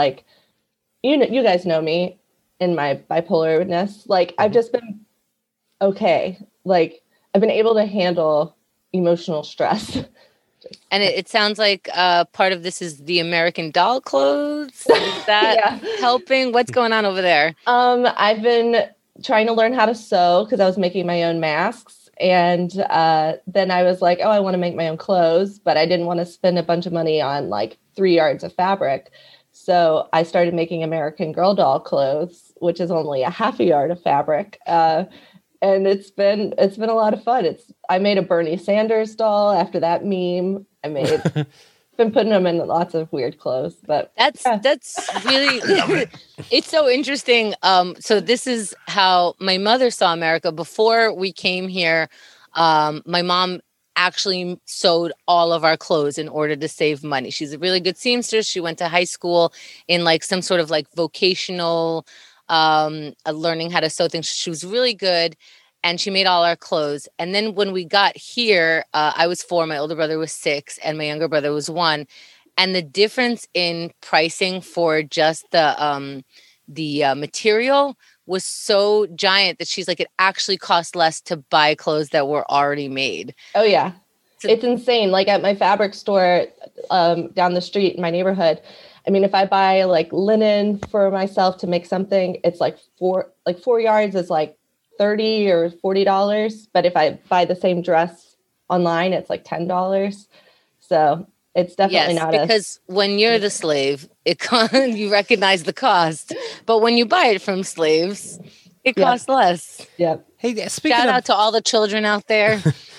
you guys know me in my bipolarness. I've just been okay. I've been able to handle emotional stress. And it sounds like part of this is the American Doll clothes. Is that helping? What's going on over there? I've been trying to learn how to sew because I was making my own masks. And then I was like, I want to make my own clothes, but I didn't want to spend a bunch of money on 3 yards of fabric. So I started making American Girl doll clothes, which is only a half a yard of fabric. And it's been a lot of fun. I made a Bernie Sanders doll after that meme. Been putting them in lots of weird clothes, but that's really it's so interesting. So this is how my mother saw America before we came here. My mom actually sewed all of our clothes in order to save money. She's a really good seamstress. She went to high school in some sort of vocational learning how to sew things. She was really good, and she made all our clothes. And then when we got here, I was 4, my older brother was 6, and my younger brother was 1. And the difference in pricing for just the material was so giant that she's like, it actually cost less to buy clothes that were already made. Oh yeah, it's insane. At my fabric store down the street in my neighborhood, I mean, if I buy linen for myself to make something, it's 4 yards is $30 or $40. But if I buy the same dress online, it's $10. So it's definitely not because when you're the slave, you recognize the cost. But when you buy it from slaves, it costs less. Yep. Hey, shout out to all the children out there.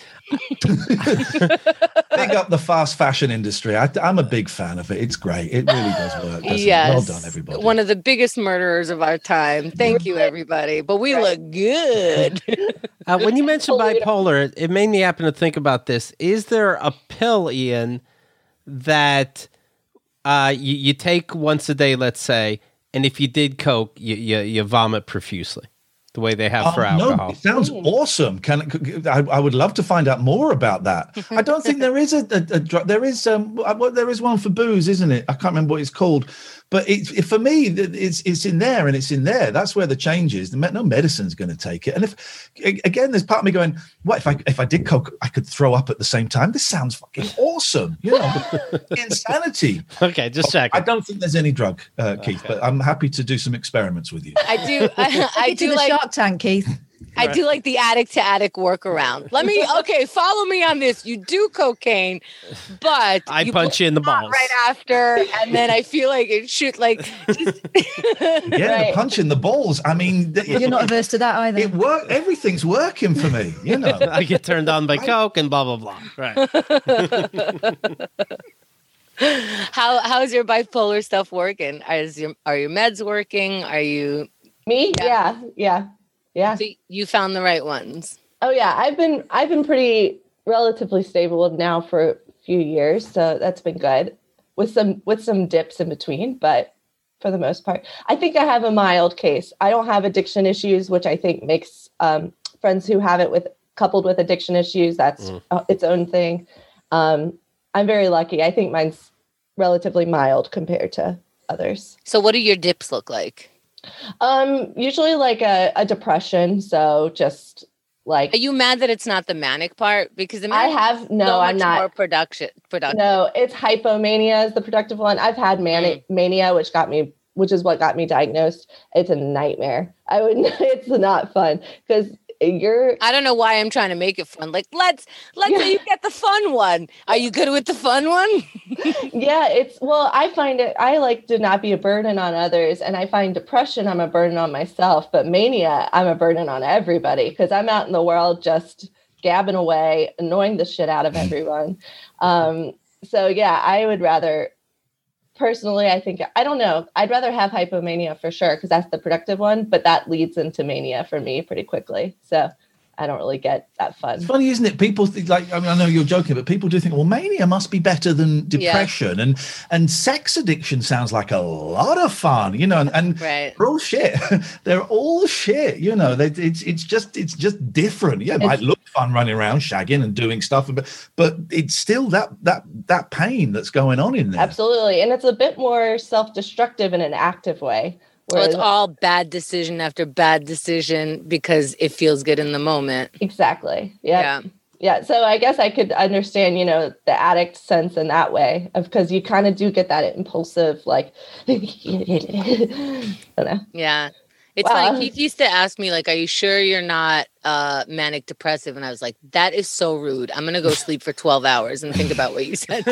Big up the fast fashion industry. I'm a big fan of it. It's great. It really does work. Well done, everybody. One of the biggest murderers of our time. Thank you, everybody. But we look good. When you mentioned bipolar, it made me happen to think about this. Is there a pill, Ian, that you take once a day, let's say, and if you did coke, you vomit profusely? The way they have for alcohol. No, it sounds awesome. I would love to find out more about that. I don't think there is a drug. There is one for booze, isn't it? I can't remember what it's called. But for me, it's in there, and it's in there. That's where the change is. No medicine's going to take it. And if again, there's part of me going, "What if I did coke? I could throw up at the same time." This sounds fucking awesome. Insanity. Okay, just checking. I don't think there's any drug, Keith, but I'm happy to do some experiments with you. I do. I do the Shark Tank, Keith. I do like the addict to addict workaround. Follow me on this. You do cocaine, but I punch you in the balls right after, and then I feel like it should the punch in the balls. I mean, you're not averse to that either. It work. Everything's working for me. I get turned on by coke and blah blah blah. Right. How's your bipolar stuff working? Are your meds working? Are you me? Yeah. So you found the right ones. Oh yeah, I've been pretty relatively stable now for a few years, so that's been good. With some dips in between, but for the most part, I think I have a mild case. I don't have addiction issues, which I think makes friends who have it coupled with addiction issues, that's its own thing. I'm very lucky. I think mine's relatively mild compared to others. So what do your dips look like? Usually like a depression. So just like. Are you mad that it's not the manic part? Because the manic I'm not. More productive. No, it's hypomania is the productive one. I've had mania, which is what got me diagnosed. It's a nightmare. It's not fun because I don't know why I'm trying to make it fun. Like, let's say you get the fun one. Are you good with the fun one? Yeah, I find I like to not be a burden on others. And I find depression, I'm a burden on myself. But mania, I'm a burden on everybody because I'm out in the world just gabbing away, annoying the shit out of everyone. So yeah, I would rather, personally, I don't know. I'd rather have hypomania for sure because that's the productive one, but that leads into mania for me pretty quickly. So I don't really get that fun. It's funny, isn't it? People think, like, I mean, I know you're joking, but people do think, well, mania must be better than depression. Yeah. And sex addiction sounds like a lot of fun, you know, and right. They're all shit. They're all shit, you know. It's just different. Yeah, it might look fun running around shagging and doing stuff, but it's still that pain that's going on in there. Absolutely. And it's a bit more self-destructive in an active way. Well, it's all bad decision after bad decision because it feels good in the moment. Exactly. Yeah. So I guess I could understand, you know, the addict sense in that way because you kind of do get that impulsive, like, I don't know. Yeah. It's funny. Keith used to ask me, like, are you sure you're not manic depressive? And I was like, that is so rude. I'm going to go sleep for 12 hours and think about what you said.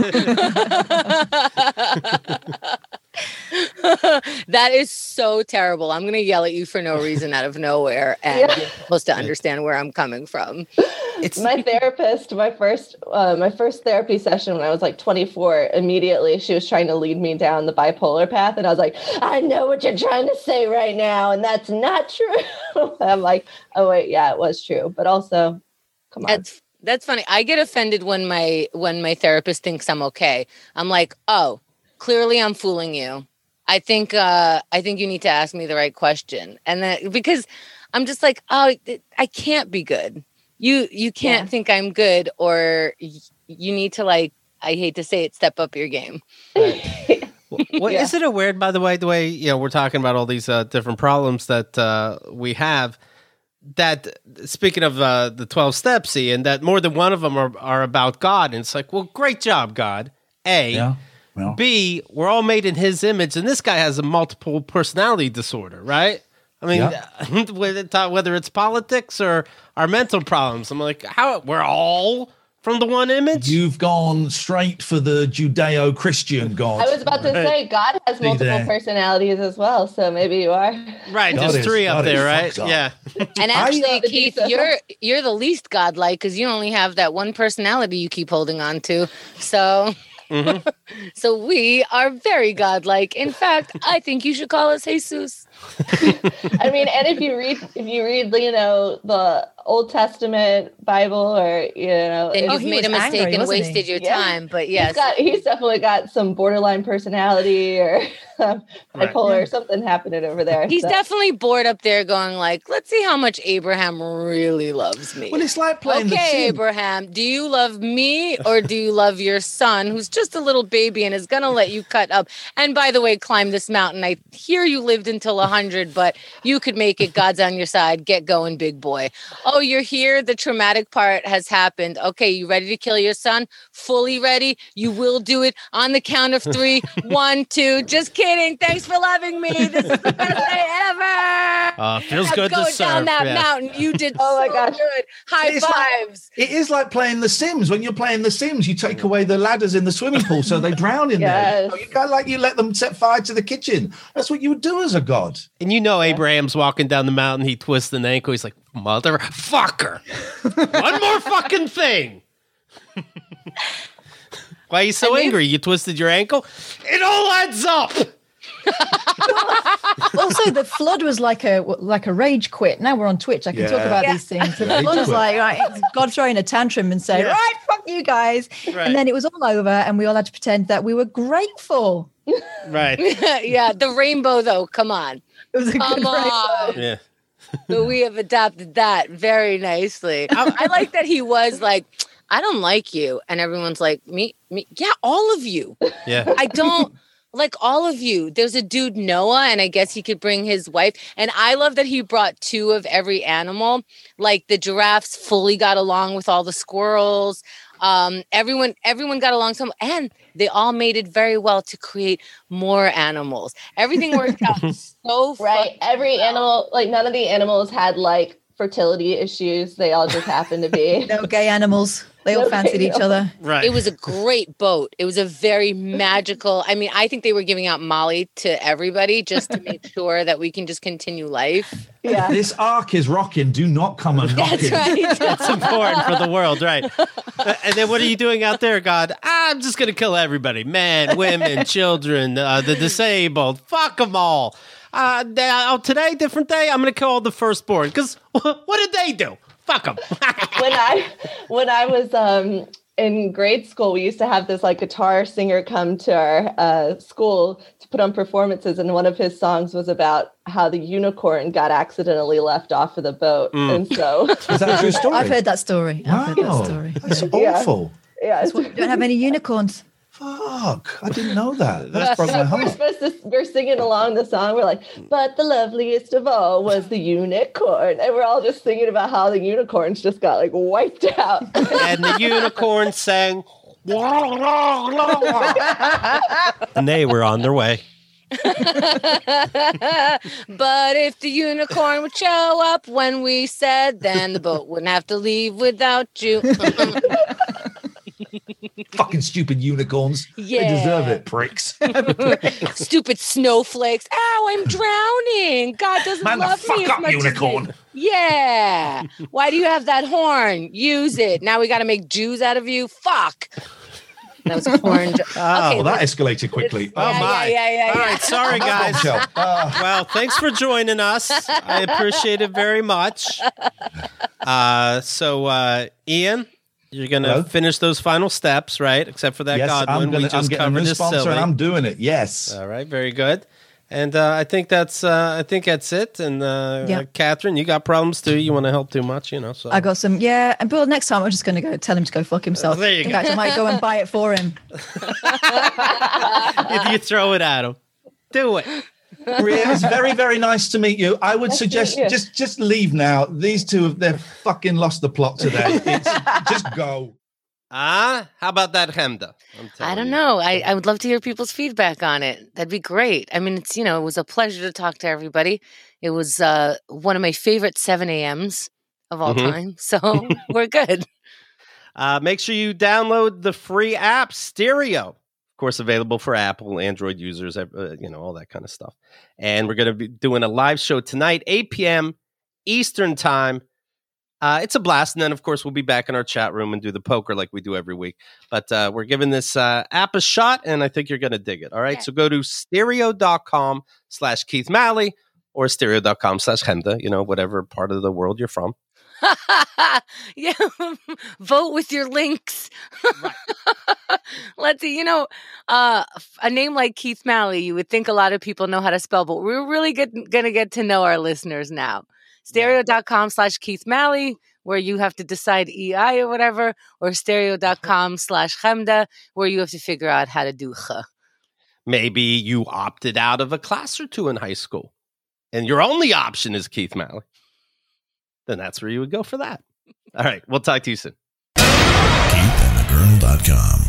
That is so terrible. I'm going to yell at you for no reason out of nowhere. And you're supposed to understand where I'm coming from. It's my therapist, my first therapy session when I was like 24, immediately she was trying to lead me down the bipolar path. And I was like, I know what you're trying to say right now. And that's not true. I'm like, oh wait, yeah, it was true. But also, come on. That's funny. I get offended when my therapist thinks I'm okay. I'm like, oh, clearly I'm fooling you. I think you need to ask me the right question. And then because I'm just like, oh, I can't be good. You can't think I'm good, or you need to, like, I hate to say it, step up your game. Right. Well, isn't it weird, by the way, you know, we're talking about all these different problems that we have, that speaking of the 12 steps, Ian, that more than one of them are about God. And it's like, well, great job, God. A. Yeah. Well. B, we're all made in his image, and this guy has a multiple personality disorder, right? I mean, whether it's politics or our mental problems, I'm like, how we're all from the one image? You've gone straight for the Judeo-Christian God. I was about to say, God has multiple personalities as well, so maybe you are. Right, there's three up there, right? Yeah. And actually, Keith, you're the least godlike because you only have that one personality you keep holding on to. So... Mm-hmm. So we are very godlike. In fact, I think you should call us Jesus. I mean, and if you read, you know, the Old Testament Bible, or you know, then you've made a mistake and wasted your time. But yes, he's definitely got some borderline personality or bipolar or something happening over there. He's definitely bored up there, going like, "Let's see how much Abraham really loves me." Well, it's like playing. Okay, Abraham, do you love me or do you love your son, who's just a little baby and is gonna let you cut up? And by the way, climb this mountain. I hear you lived until 100, but you could make it. God's on your side. Get going, big boy. Oh, you're here. The traumatic part has happened. Okay, you ready to kill your son? Fully ready. You will do it on the count of 3. 1, 2. Just kidding. Thanks for loving me. This is the best day ever. Feels good to serve. Go down that mountain. You did so good. High fives. It is like playing The Sims. When you're playing The Sims, you take away the ladders in the swimming pool so they drown in there. You let them set fire to the kitchen. That's what you would do as a god. And you know, Abraham's walking down the mountain. He twists an ankle. He's like, motherfucker. One more fucking thing. Why are you so angry? You twisted your ankle? It all adds up. Also, the flood was like a rage quit. Now we're on Twitch. I can talk about these things. The flood was like, right, God throwing a tantrum and say, right, fuck you guys. Right. And then it was all over and we all had to pretend that we were grateful. Right. Yeah, the rainbow, though. Come on. It was a good rainbow. Yeah. So we have adopted that very nicely. I like that he was like, I don't like you. And everyone's like, me? Yeah, all of you. Yeah. I don't like all of you, there's a dude, Noah, and I guess he could bring his wife. And I love that he brought 2 of every animal. Like the giraffes fully got along with all the squirrels. Everyone got along and they all mated very well to create more animals. Everything worked out so right. Every animal, like none of the animals had like fertility issues. They all just happened to be no gay animals. They all fancied each other. Right. It was a great boat. It was a very magical. I mean, I think they were giving out Molly to everybody just to make sure that we can just continue life. Yeah. This ark is rocking. Do not come and knock it. That's right. That's important for the world, right? And then what are you doing out there, God? I'm just going to kill everybody. Men, women, children, the disabled. Fuck them all. Today, different day, I'm going to kill all the firstborn. Because what did they do? Fuck them. When I was in grade school, we used to have this like guitar singer come to our school to put on performances, and one of his songs was about how the unicorn got accidentally left off of the boat. And so Is that a true story? I've heard that story. Wow. That's awful. yeah, We don't have any unicorns. Fuck. I didn't know that. That's broke my heart. we're singing along the song. We're like, but the loveliest of all was the unicorn. And we're all just singing about how the unicorns just got like wiped out. And the unicorn sang, and they were on their way. But if the unicorn would show up when we said, then the boat wouldn't have to leave without you. Fucking stupid unicorns. Yeah. They deserve it, pricks. Stupid snowflakes. Ow, I'm drowning. God doesn't Man, love the me fuck as up, much unicorn. as yeah. Why do you have that horn? Use it. Now we got to make Jews out of you? Fuck. That was a horn. Oh, that escalated quickly. Oh, my. Yeah. All right, sorry, guys. Well, thanks for joining us. I appreciate it very much. So, Ian, you're going to finish those final steps, right? Except for that Yes, Godwin. I'm getting a new sponsor and I'm doing it. Yes. All right, very good. And I think that's it. And Catherine, you got problems too. You want to help too much, So I got some, yeah. And Bill, next time I'm just going to go tell him to go fuck himself. There you In go. fact, I might go and buy it for him. if you throw it at him, do it. Maria, it's very, very nice to meet you. I would suggest just leave now. These two, they've fucking lost the plot today. Just go. How about that, Chemda? I don't know. I would love to hear people's feedback on it. That'd be great. I mean, it's, it was a pleasure to talk to everybody. It was one of my favorite 7 a.m.s of all time. So we're good. Make sure you download the free app, Stereo. Of course, available for Apple, Android users, all that kind of stuff. And we're going to be doing a live show tonight, 8 p.m. Eastern time. It's a blast. And then, of course, we'll be back in our chat room and do the poker like we do every week. But we're giving this app a shot, and I think you're going to dig it. All right. Yeah. So go to stereo.com/Keith Malley or stereo.com/Chemda, whatever part of the world you're from. Yeah, vote with your links. Right. Let's see, a name like Keith Malley, you would think a lot of people know how to spell, but we're really going to get to know our listeners now. Stereo.com/Keith Malley, where you have to decide EI or whatever, or stereo.com/Chemda, where you have to figure out how to do ch. Maybe you opted out of a class or two in high school, and your only option is Keith Malley. Then that's where you would go for that. All right. We'll talk to you soon. KeithAndTheGirl.com